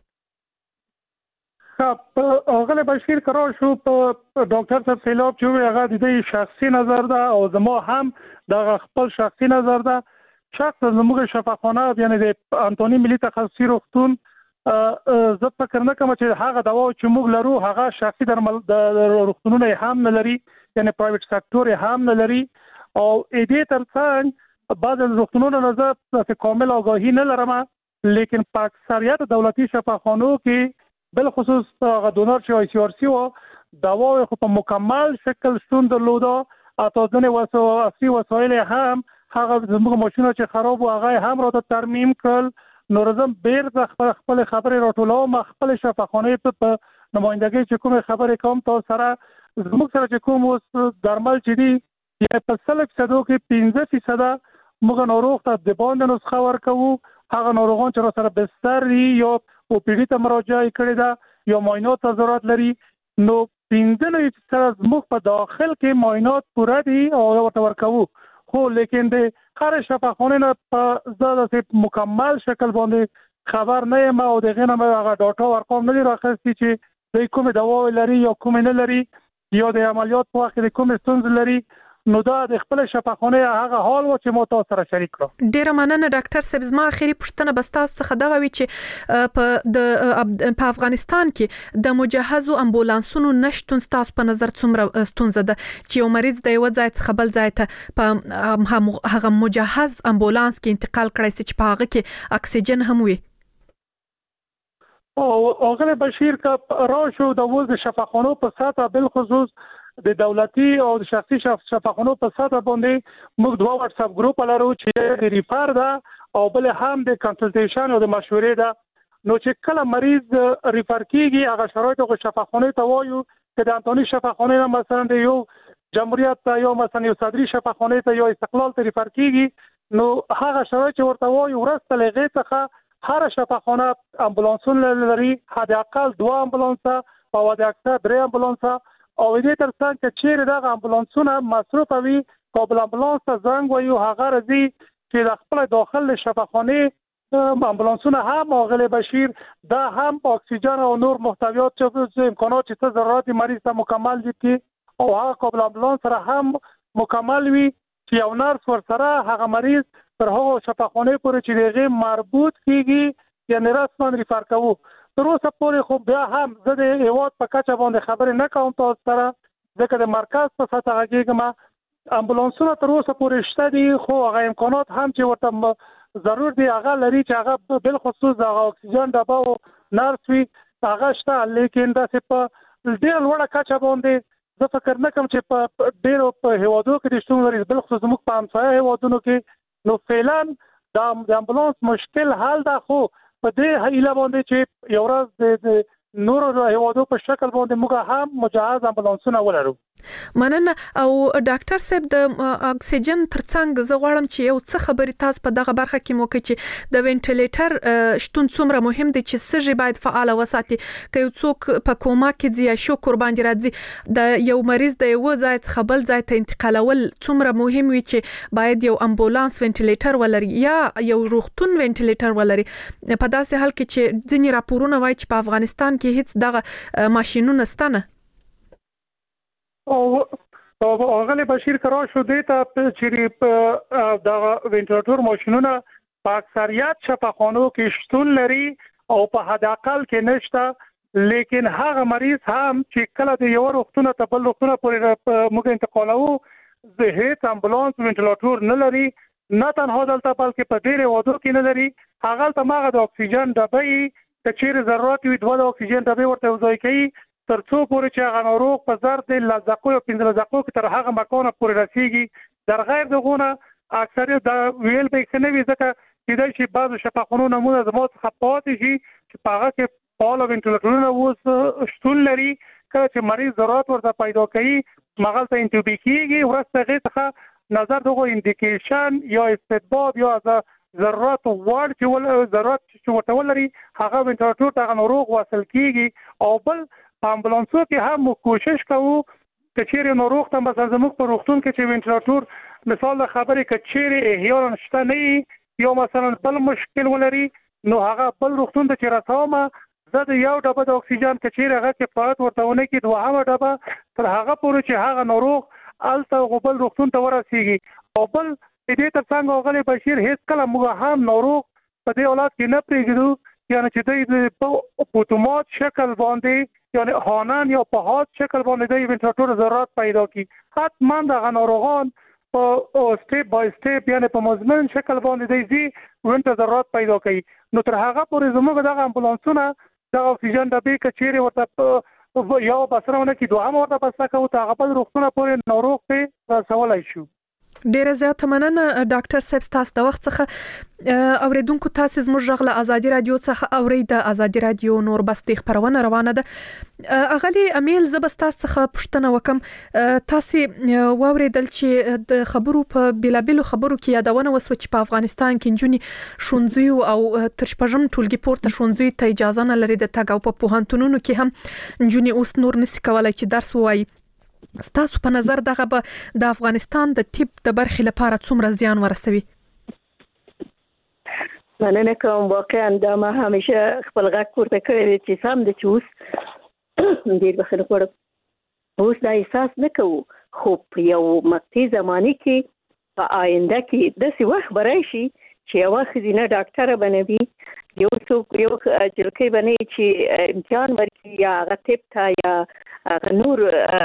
په اغله بشیر کرا شو په ډاکټر صاحب سیلاب چې هغه د دې شخصي نظر ده او زمو هم د خپل شخصي نظر ده. شخص زموږ شفاخانه یعنی د انټونی ملي تخصصي روغتون زه فکر نه کوم چې هغه دوا چې موږ لرو هغه شخصي درمل د روغتونونو هم نه لري یعنی پرایویټ سکتور هم نه لري. او دې ترڅنګ بعض روغتونونو نظر په کامل آگاهی نه لرم لیکن په اکثریت دولتي شفاخانو کې بل خصوص هغه دونر چې آی سی آر سی و دوا خو په مکمل شکل شتون درلوده. اته ځنې وسایل وسایل هم هغه زموږ ماشینونه چې خراب و هغه هم راته ترمیم کړل. نو رزم بیر د خپل خبرې راټولوم خپل شفاخانه په نمائندګۍ چې کومه خبرې کوم تاسو سره زموږ سره چې کوم اوس درمل چې دي یا په سل فیصدو کې پنځه فیصده موږ ناروغ ته د باندې نسخه ورکوو. هغه ناروغان چې سره بستر یا او پی ډي ته مراجعه کړې ده یا معاینات ته ضرورت لري نو پنځه نوي فیصده زموږ په داخل کې معاینات پوره دي او ورته ورکوو. خو لیکن د هر شفاخانه نه په زړه مکمل شکل باندې خبر نه یم او دغه نه هغه ډاټا ورقم نه راخستي چې د کوم دوا لري یا کوم نه لري یا د عملیات په وخت کې کوم ستونزې لري. نو دا د خپل شفاخانه هغه حال و چې مو تاسو سره شریک کړو. ډیره مننه ډاکټر صاحب. زما اخیری پوښتنه بس تاسو څخه دغه وی چې په د په افغانستان کې د مجهزو امبولانسونو نشټون تاسو په نظر څومره ستونزه ده چې یو مریض د یو ځای څخه بل ځای ته په هغه مجهز امبولانس کې انتقال کړی چې په هغه کې اکسیجن هم وي؟ او اغله بشیر کا راشو د وز شفاخانو په ساته بل خصوص د دولتي او د شخصي شفاخانو په ساته باندې موږ دوه واتس اپ ګروپ لرو چې د ریفر ده او بل هم د کنسلټیشن او د مشورې ده. نو چې کله مریض ریفر کیږي هغه شرایط او شفاخانه ته وایو چې د انټونی شفاخانه مثلا د یو جمهوریت ته یو مثلا یو صدري شفاخانه ته یو استقلال ته ریفر کیږي نو هغه شرایط ورته وایو ورسته لغې څخه هر شفاخانه امبولانسونه لري حد اقل دوه امبولانس او حد اکثر درې امبولانس او دې ترڅنګ چې چیرې دغه امبولانسونه مصروف وي قابل امبولانس ته زنګ وایو هغه راځي چې د خپل داخل شفاخانه امبولانسونه هم اغله بشیر دا هم اکسیژن او نور محتویات چې امکانات چې ضرورت مریض ته مکمل دي او هغه قابل امبولانس سره هم مکمل وي چې یو نرس ور سره هغه مریض تر هغه شفاخانه پورې چې دغه مربوط کیږي یعنی رسما ریفر کوو. تر اوسه پورې خو بیا هم زه د هیواد په کچه باندې خبرې نه کوم تاسو سره ځکه د مرکز په سطح کې امبولانسونه تر اوسه پورې شته دي خو هغه امکانات هم چې ورته ضرور دي هغه لري چې هغه بل خصوص هغه اکسیجن ډبه او نرس وي هغه شته لیکن دا په ډېر لوړه کچه باندې زه فکر نه کوم چې په ډېرو په هیوادو کې د شتون لري بل خصوص موږ په همسایه هیوادونو کې نو فعلا د امبولانس مشکل حل ده خو په دې هیله باندې چې یو ورځ د نورو هیوادو په شکل باندې موږ هم مجهز امبولانسونه ولرو. مننه. او ډاکټر صاحب د اکسیجن ترڅنګ زه غواړم چې یو څه خبرې تاسو په دغه برخه کې مو کې چې د وینټیلیټر شتون څومره مهم دی چې سږي باید فعال وساتي که یو څوک په کوما کې دی یا شوک قربان راځي د یو مریض د یو ځای څخه بل ځای ته انتقالول څومره مهم وي چې باید یو امبولانس وینټیلیټر ولري یا یو روغتون وینټیلیټر ولري. په داسې حال کې چې ځینې راپورونه وایي چې په افغانستان کې هیڅ دغه ماشينونه شته نه. او اغله بشیر کرا شو دیتا چې د وینټیلیټر ماشينونه په اکثریت شفاخانو کې شتون لري او په حد اقل کې نشته لیکن هغه مریض هم چې کله د یو وختونه ته بل وختونه پورې موږ انتقالو د هیڅ امبولانس وینټیلیټر نه لري نه تنها دلته بلکې په ډېر وادو کې نه لري هغه ته ماغه د اکسیجن ډبې چې چیرې ضرورت وي دوه د اکسیجن ډبې ورته وځي کوي ترڅو پورې چې هغه ناروغ په زر د لزقو او پنځه لزقو کې تر هغه مکان پورې رسیږي در غیر دغونه اکثریت د ویل به خنوي ځکه چې د شي بعض شفاخانو نمونه زموږ څخه پاتې شي چې په هغه کې پال وینټیلیټرونه اوس شتون لري کله چې مریض ضرورت ورته پیدا کوي مغل ته انټوبي کیږي ورسته غي څخه نظر دغه انډیکیشن یا استدباب یا ضرورت وړ چې ول ضرورت چې ورته ولري هغه وینټیلیټر ته ناروغ وصل کیږي او بل امبولانسو کې هم کوشش کوو چې چیرې ناروغ ته مثلا زموږ په روغتون کې چې وینټیلیټر مثال د خبرې کې چیرې احیانا شته نه یو مثلا بل مشکل ولري نو هغه بل روغتون ته چې راځوم زه د یو ډبه د اکسیجن کې چیرې هغه کې فعالیت ورته ونه کې دوه ډبه تر هغه پورې چې هغه ناروغ الته غبل روغتون ته ورسیږي او بل دې ترڅنګ غلي بشیر هیڅ کله موږ هم ناروغ په دې اولاد کې نه پریږدو یعنی چې د پوتومات شکل باندې یعنی هانن یا په هات شکل باندې د وینټیلیټر ضرورت پیدا کی حتما د ناروغان په سټیپ بای سټیپ یعنی په مزمن شکل باندې د زی وینټیلیټر ضرورت پیدا کوي نو تر هغه پورې زموږ د امبولانسونه د اکسیجن ډبې کچېره ورته یو بسرونه کې دوه هم ورته پسته کوي ته هغه په روغتون پورې ناروغ ته رسولای شو. ډیره زیاته مننه ډاکټر صاحب تاسو د وخت څخه اوریدونکو تاسو زموږ غږ ازادي رادیو څخه اورید د ازادي رادیو نور بستي خبرونه روانه ده اغلی امیل زبستا څخه پښتنه وکم تاسو واوریدل چې د خبرو په بلابلو خبرو کې یادونه وسو چې په افغانستان کې جنونی شونځي او تر شپږم ټولګي پورته شونځي ته اجازه نه لري د تګ او په پوهنتونونو کې هم جنونی اوس نور نسی کولای چې درس وایي ستاسو په نظر دغه به د افغانستان د طب د برخې لپاره څومره زیان ورسوي؟ مننه کوم واقعا دا ما همیشه خپل غږ پورته کړی چې سم د چوس ډیر بخښنه غواړم اوس دا احساس نه کوو خو په یو مقطعي زمانه کې په آینده کې داسې وخت به راشي چې یوه ښځینه ډاکټره بنوي یو څوک یو جلکۍ بنوي چې امتحان ورکړي یا هغه طب ته یا هغه نور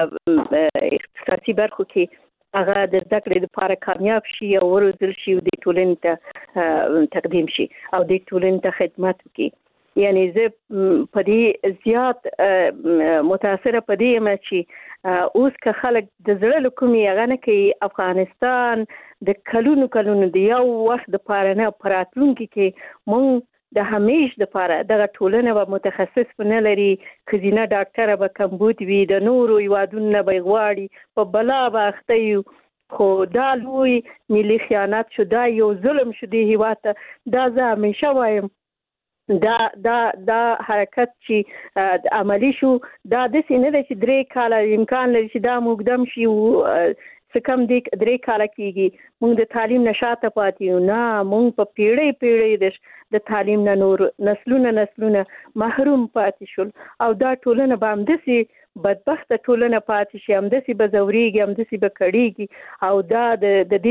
اختصاصي برخو کې هغه د زده کړې لپاره کامیاب شي او وروزل شي او د ټولنې ته تقدیم شي او د ټولنې ته خدمت وکړي یعنی زه په دې زیات متاثره په دې یم چې اوس که خلک د زړه له کومې هغه نه کوي افغانستان د کلونو کلونو د یو وخت دپاره نه په راتلونکي کې مونږ د همیش دپاره دغه ټولنه به متخصص به نه لري ښځینه ډاکټره به کمبود وي د نورو هیوادونو نه به یې غواړي په بلا به اخته یو خو دا لوی ملي خیانت شو دا یو ظلم شو دې هیواد ته دا زه همیشه وایم دا دا دا حرکت چې عملی شو دا داسې نه ده چې درې کاله امکان لري چې دا مقدم شي څه کم دی درې کاله کېږي موږ د تعلیم نه شاته پاتې یو نه موږ په پیړۍ پیړۍ د تعلیم نه نور نسلونه نسلونه محروم پاتې شول او دا ټولنه به همداسې بدبخته ټولنه پاتې شي همداسې به ځورېږي همداسې به کړېږي او دا د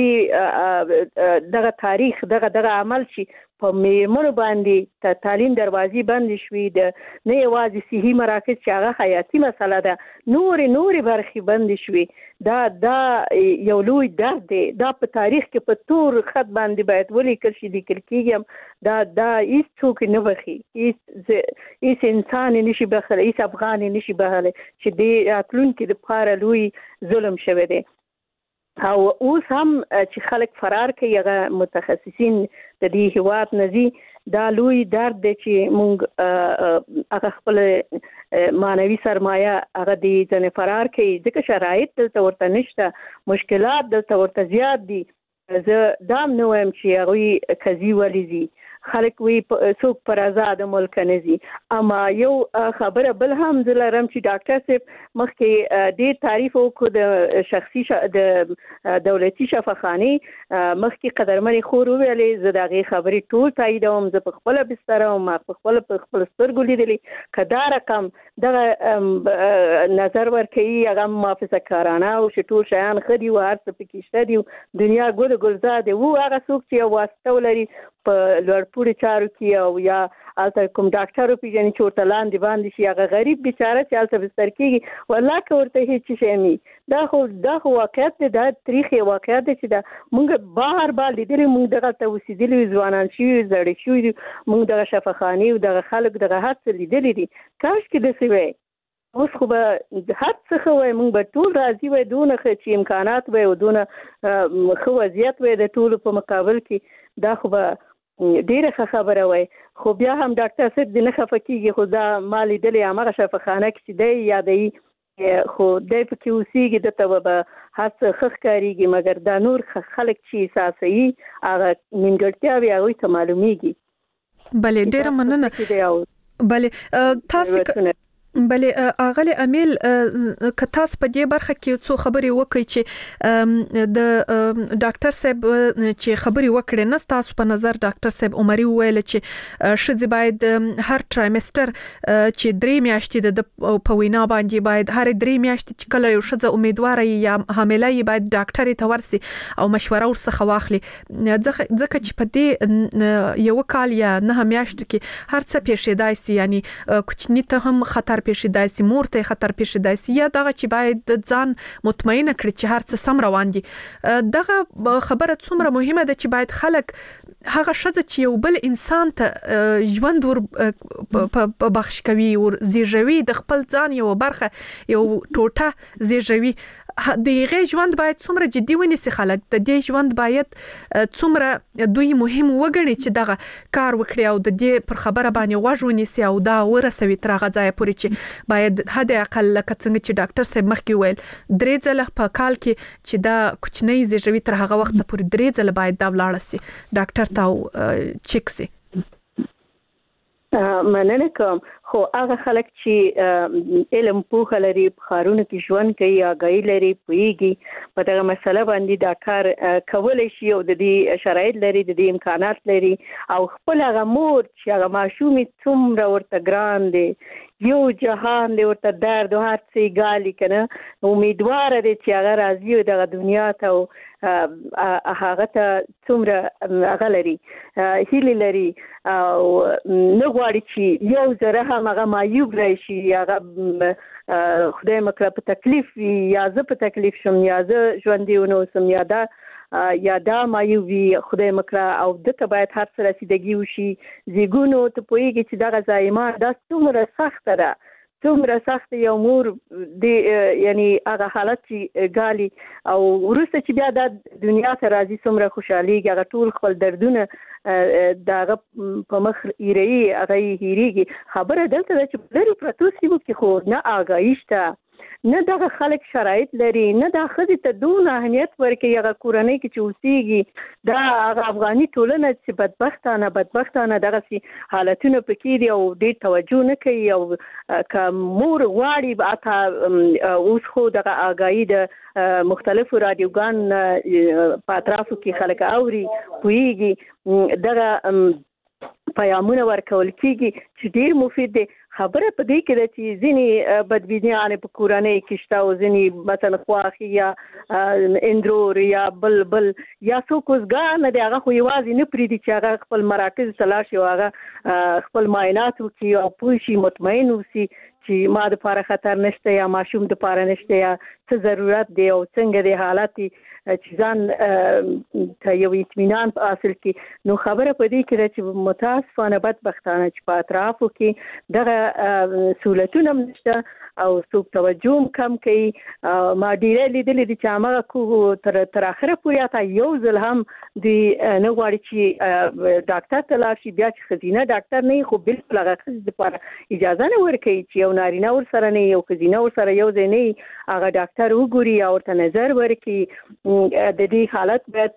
دې دغه تاریخ دغه دغه عمل چې په میرمنو باندې تعلیم دروازې بندې شوې د نه یوازې صحي مراکز چې هغه حیاتي مسله ده نورې نورې برخې بندې شوې دا دا یو لوی درد دی دا په تاریخ کې په تور خط باندې باید ولیکل شي لیکل کېږي هم دا دا هیڅ څوک نه بخي هیڅ هیڅ انسان نشي بخلی هیڅ افغان نشي بخلی چې دې راتلونکي دپاره لوی ظلم شوی دی او اوس هم چې خلک فرار کوي هغه متخصصین د دې هیواد نه ځي دا لوی درد دی چې موږ هغه خپل معنوي سرمایه هغه دې ځنې فرار کوي ځکه شرایط دلته ورته نشته مشکلات دلته ورته زیات دي زه دا هم نه وایم چې هغوی قضي ولې ځي خلک وی څوک پر آزاد ملک نه ځي اما یو خبره بل هم زه لرم چې ډاکټر صاحب مخکې ډېر تعریف وکړو د شخصي د دولتي شفاخانې مخکې قدرمنې خور وویلې زه د هغې خبرې ټول تاییدوم زه په خپله بستره وم په خپله په خپل سترګو لیدلې که دا رقم دغه نظر ورکوي هغه محافظه کارانه او چې ټول شیان ښه دي او هر څه پکې شته دي دنیا ګل ګلزار دی و هغه څوک چې یو واسطه ولري په لوړپوړي چارو کې او یا هلته کوم ډاکټر وپېژني چې ورته لاندې باندې شي هغه غریب بیچاره چې هلته بستر کېږي والله که ورته هېڅ شی نه دا خو دا خو واقعیت دی دا تاریخ یې واقعیت دی چې دا موږ بار بار لیدلي موږ دغلته اوسېدلي یو ځوانان شوي یو زړې شوي دي موږ دغه شفاخانې او دغه خلک دغه هر څه لیدلي دي کاشکې داسې وی اوس خو به هر څه ښه وای موږ به ټول راضي وای دونه ښه چې امکانات وای او دونه ښه وضعیت وای د ټولو په مقابل کې دا خو به ډیره ښه خبره وای خو بیا هم ډاکټر صاحب دې نه خفه کېږي خو دا ما لیدلی همغه شفاخانه کې چې دی یادوي خو دی پکې اوسېږي دته به هر څه ښه ښکارېږي مګر دا نور خلک چې احساسوي هغه نیمګړتیاوې هغوی ته معلومیږي بلې ډیره مننه بلې تاسو بلې اغلی امیل که تاسو په دې برخه کې څو خبرې وکړئ چې د ډاکټر صاحب چې خبرې وکړې نه تاسو په نظر ډاکټر صاحب عمري وویل چې ښځې باید هر ټرایمستر چې درې میاشتې د په وینا باندې باید هر درې میاشتې چې کله یو ښځه امیدواره یا حامله یې باید ډاکټرې ته ورسي او مشوره ورڅخه واخلي ځکه چې په دې یو کال یا نه میاشتو کې هر څه پیښیدای شي یعنی کوچني ته هم خطر پیښیدای شي مور ته خطر پیښیدای شي یا دغه چې باید د ځان مطمئنه کړي چې هر څه سم روان دي دغه خبره څومره مهمه ده چې باید خلک هغه ښځه چې یو بل انسان ته ژوند ور په بخښ کوي او زیږوي د خپل ځان یو برخه یو ټوټه زیږوي د غي ژوند باید څومره جدي ونیسي خلک د دې ژوند باید څومره دوی مهم وګڼي چې دغه کار وکړي او د دې پر خبره باندې غوږ ونیسي او دا ورسوي تر هغه ځای پورې چې باید حد اقل لکه څنګه چې ډاکټر صاحب مخکې ویل درې ځله په کال کې چې دا کوچنی زیږوي تر هغه وخت پورې درې ځله باید دا ولاړ سي ډاکټر ته چیک سي. مننه کوم. خو هغه خلک چې علم پوهه لري په ښارونو کې ژوند کوي یا آګاهي لري پوهیږي په دغه مسله باندې دا کار کولی شي او د دې شرایط لري د دې امکانات لري او خپل هغه مور چې هغه ماشوم څومره ورته ګران دی یو جهان دی ورته درد او هر څه ګالي کنه امیدواره دی چې هغه راځي دغه دنیا ته او هغه ته څومره هغه لري هیله لري او نه غواړي چې یو ذره هم هغه معیوب راشي هغه خدای مکړه په تکلیف یا زه په تکلیف شم یا زه ژوندی ونه اوسم یا دا یا دا معیوب وي خدای مکړه او دته باید هر څه رسیدګي وشي زیږون ته پوهیږي چې دغه زایمان دا څومره سخته ده څومره سخت یو مور دی یعنی هغه حالت چې ګالي او وروسته چې بیا د دنیا ته راځي څومره خوشحاليږي هغه ټول خپل دردونه دغه په مخ ایري هغه هیریږي. خبره دلته ده چې لري پروتو سیمو کې خو نه آګاهي شته نه دغه خلک شرایط لري نه دا ښځې ته دومره اهمیت ورکوي هغه کورنۍ کې چې اوسېږي دا هغه افغاني ټولنه چې بدبختانه بدبختانه دغسې حالتونه پکې دي او ډېر توجه نه کوي او که مور غواړي حتی اوس خو دغه آګاهي د مختلفو رادیوګان په اطرافو کې خلک اوري پوهېږي دغه پیامونه ورکول کېږي چې ډېر مفید دی. خبره په دې کې ده چې ځینې بدبینیانې په کورنۍ کې شته او ځینې مثلا خواښي یا اندرور یا بل بل یا څوک اوسګار نه دی هغه خو یوازې نه پرېږدي چې هغه خپل مراکز ته لاړ شي او هغه خپل معاینات وکړي او پوه شي مطمئن اوسي چې ما دپاره خطر نشته یا ماشوم دپاره نشته یا څه ضرورت دی او څنګه دی حالت چې ځان ته یو اطمینان حاصل کړي. نو خبره په دې کې ده چې متاسفانه بدبختانه چې په اطرافو کې دغه سهولتونه هم نشته او څوک توجه هم کم کوي. ما ډېری لیدلي دي چې هماغه کو تر تر اخره پورې حتی یو ځل هم دوی نه غواړي چې ډاکټر ته لاړ شي بیا چې ښځینه ډاکټر نه وي خو بلکل هغه ښځې دپاره اجازه نه ورکوي چې یو نارینه ورسره نه وي یو ښځینه ورسره یو ځای نه وي هغه ډاکټر وګوري یا ورته نظر ورکړي. د دې حالت باید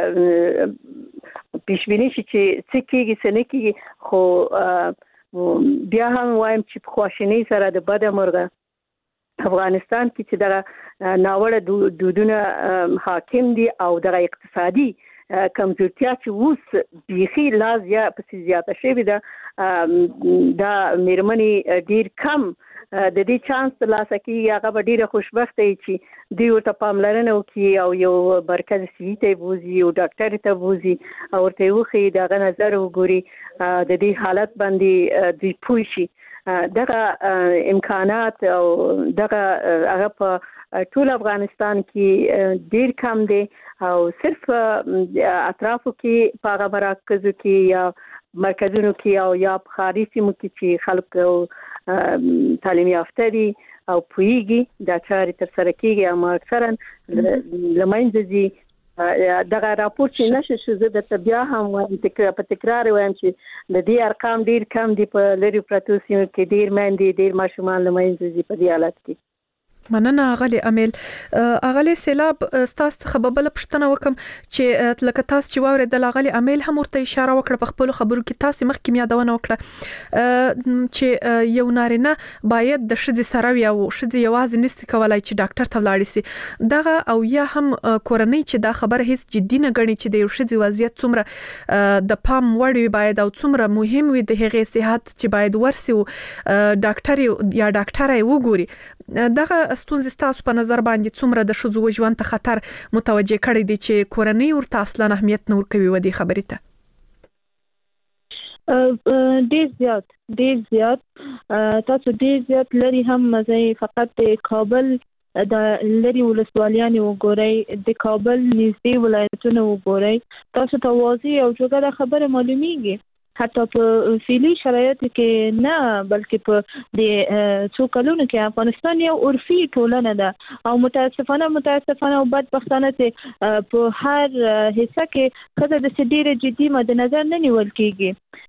پیشبیني شي چې څه کېږي څه نه کېږي. خو بیا هم وایم چې په خواشینۍ سره د بده مرغه افغانستان کې چې دغه ناوړه دودونه حاکم دي او دغه اقتصادي کمزورتیا چې اوس بیخي لا پسې زیاته شوې ده دا مېرمنې ډېر کم د دې چانس ترلاسه کېږي هغه به ډېره خوشبخته وي چې دوی ورته پاملرنه وکړي او یو مرکز صحي ته یې بوځي یو ډاکټر ته بوځي او ورته یې وښیي د هغه نظر وګوري د دې حالت باندې دوی پوه شي. دغه امکانات او دغه هغه په ټول افغانستان کې ډېر کم دی او صرف اطرافو کې په هغه مراکزو کې یا مرکزونو کې او یا په ښاري سیمو کې چې خلک تعلیم یافته دي او پوهیږي دا چارې ترسره کېږي اما اکثرا له منځه ځي. دغه راپور چې نشه شو زه درته بیا هم وایم په تکرار وایم چې د دې ارقام ډېر کم دي په لرې پرتو سیمو کې ډېر میندې ډېر ماشومان له منځه ځي په دې حالت کې. مننه اغلی امیل. اغلی سیلاب تاسو څخه به بل پښتنه وکم چې لکه تاسو چې واورېدل اغلی امیل هم ورته اشاره وکړه په خپل خبرو کې تاسو مخکې یادونه وکړه چې یو نارینه باید د ښځې سره وي او ښځې یوازې نشي کولای چې ډاکټر ته ولاړ شي دغه او یا هم کورنۍ چې دا خبره هیڅ جدي نه ګڼي چې د یو ښځې وضعیت څومره د پام وړ وي باید او څومره مهم وي د هغې صحت چې باید ورسي ډاکټر یا ډاکټر یې وګوري. دغه ستونزې تاسو په نظر باندې څومره د ښځو ژوند ته خطر متوجه کړی دی چې کورنۍ ورته اصلا اهمیت نه ورکوي و دې خبرې ته؟ ډېر زیات ډېر زیات تاسو ډېر زیات لري هم مزه فقط د کابل د لري ولسوالیانې وګورئ د کابل نږدې ولایتونه وګورئ تاسو ته واضح او جوګه خبره معلومیږي حتی په فعلی شرایط کې نه بلکې په د څو کلونو کې افغانستان یو عرفي ټولنه ده او متاسفانه متاسفانه او بدبختانه چې په هر حصہ کې خدای د سډيره جدي مد نظر نه نیول کیږي.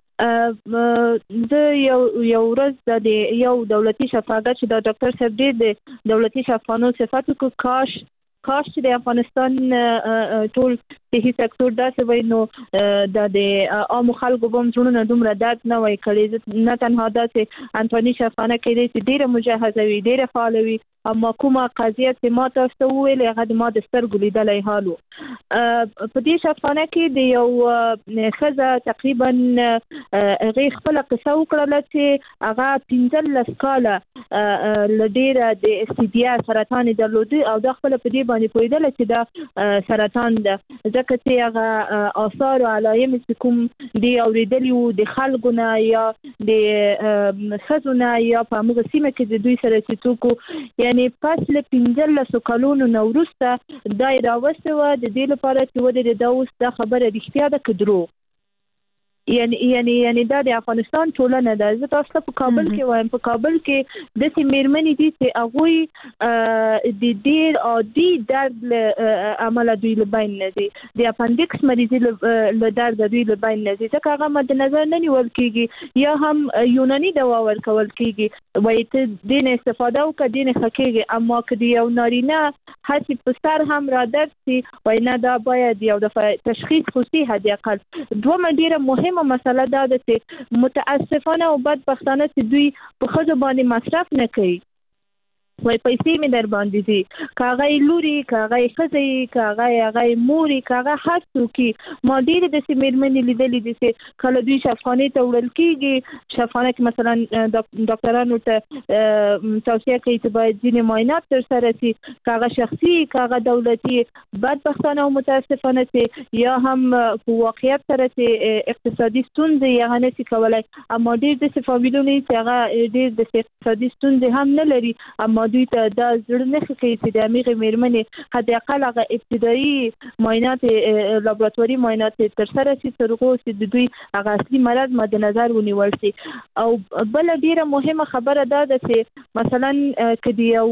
د یو یو ورځ د یو دولتي شفاګر چې د ډاکټر صاحب د دولتي شفاانو صفاتو کو کاش کاش چې د افغانستان ټول صحي سکتور داسې وای نو د عام خلکو په مزونو دومره درد نه وای کړی نه تنها داسې انټونی شفانه کې چې ډیره مجهزه وي ډیره فعال وي اما کومه قضیه چې ما تاسو ویل هغه ما د سترګو لیدلای حالو په دې شفانه کې د یو خزه تقریبا غي خپل قصه وکړه چې هغه پنځه کاله لډیره د استیدیا سرطان درلودي او د خپل په دې باندې پویدل چې دا سرطان ده ځکه چې هغه آثار او علایم چې کوم دی اوریدلی د خلګونه یا د خزونه یا په موږ سیمه کې د دوی سره چې توکو یعنی پس له پنځلسو کلونو نو وروسته دا راوسته و د دې لپاره چې و د داوس د خبره رښتیا ده کډرو یعنی یعنی یعنی دا د افغانستان ټولنه ده. زه تاسو ته په کابل کې وایم په کابل کې د سیمرمنې دي چې هغه د ډیر عادي درد له عمل دوی له بین نه دي د اپندکس مریضي له درد دوی له بین نه دي ځکه هغه مد نظر نه نیول کیږي یا هم یوناني دوا ورکول کیږي وایي ته دین استفاده وکړه دین خکېږي اما کدی یو نارینه هڅه په سر هم را درد سي وایي نه دا باید یو د تشخیص خصوصي هدي اقل دوه ډیره مهمه مسله دا ده چې متاسفانه او بدبختانه چې دوی په خځو باندې مصرف نه کوي وای پیسې می در باندې دي کاغی لوري کاغی خزي کاغی هغه موري کاغه هر څوکي ما ډیر د سیمرمنې لیدلې دي چې کله دوی شفخانه ته وړل کیږي شفخانه کې مثلا ډاکټرانو ته توصیه کوي چې باید ځینې معاینات تر سره شي کاغه شخصي کاغه دولتي بدبختانه او متاسفانه چې یا هم په واقعیت سره چې اقتصادي ستونزې یا نه شي کولای اما ډیر د فامیلونو چې هغه ډیر د اقتصادي ستونزې هم نه لري اما دوی ته دا زړه نه کوي چې د امیر میرمنې حد اقل هغه ابتدایي معاینات لابراتواري معاینات تر سره شي ترغو چې د دوی هغه اصلي مرض مد نظر ونیول شي. او بل ډیره مهمه خبره ده چې مثلا کدی یو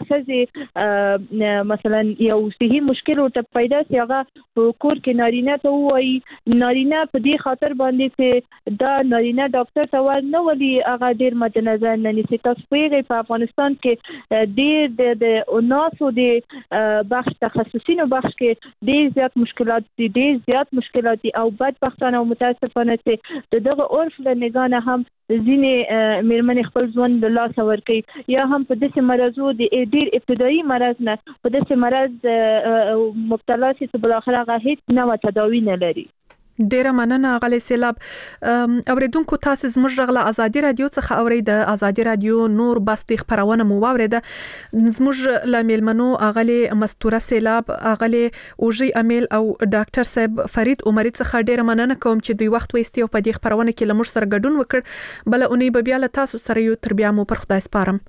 خزي مثلا یو صحي مشکل ورته پیدا شي هغه په کور کې نارینه ته وایي نارینه په دې خاطر باندې چې دا نارینه ډاکټر ته ور نه ولي هغه ډیر مد نظر نه نیسي. تاسو په افغانستان کې ډیر د ناسو د بخش تخصصینو بخش کې ډیر زیات مشکلات دي ډیر زیات مشکلات دي او بدبختانه او متاسفانه چې دغه عرف له نگاه هم ځینې میرمنې خپل ژوند له لاسه ورکوي یا هم په داسې مرضو د ډیر ابتدایي مرض نه په داسې مرض مبتلا شي چې بالاخره هغه هیڅ نوې تداوی نه لري. ډیره مننه غلي سیلاب اوریدونکو تاسو زموږ غلا ازادي رادیو څخه اوري د ازادي رادیو نور باستی خبرونه مو واوریده زموږ لاملمنو غلي مستوره سیلاب غلي اوجي امیل او ډاکټر صاحب فرید عمري څخه ډیره مننه کوم چې دوی وخت وېستي او په دې خبرونه کې لمر سره ګډون وکړ بل اونۍ به بیا له تاسو سره یو تر بیا مو پر خدای سپارم.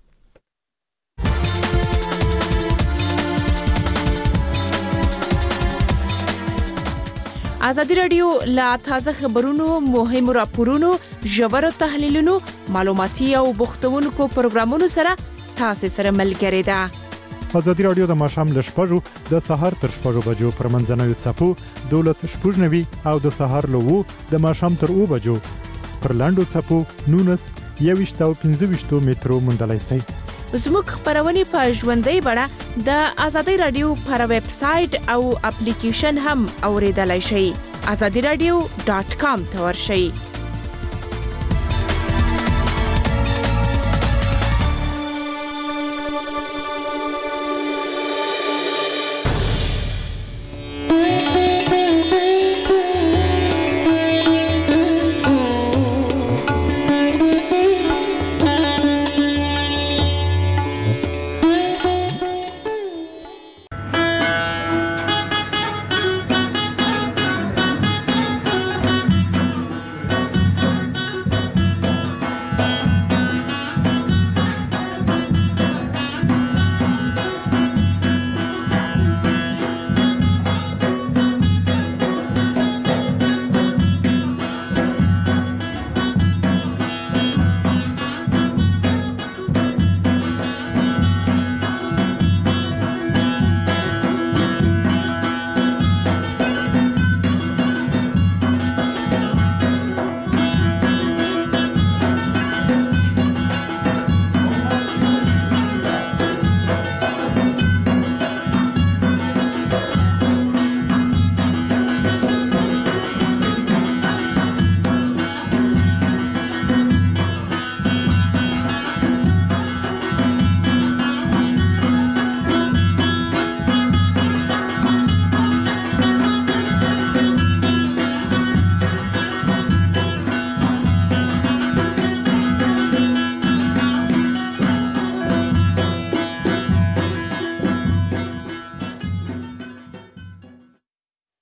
ازادي رادیو لا تازه خبرونو مهم راپورونو ژور تحلیلونو معلوماتي او بوختونکو پروګرامونو سره تاسو سره ملګری ده. ازادي رادیو د ماشام ل شپږو د سهار تر شپږو بجو پر منځنوي چپو دولس شپږنوي او د سهار له وو د ماشام تر او بجو پر لاندو چپو نونس یويشت او پنځه مترو مندلای سي. زموږ خبرونه په ژوندۍ بڼه د ازادي رادیو پر ویب سټ او اپلیکیشن هم اوریدلای شئ. azadi radio dot com ته ورشئ.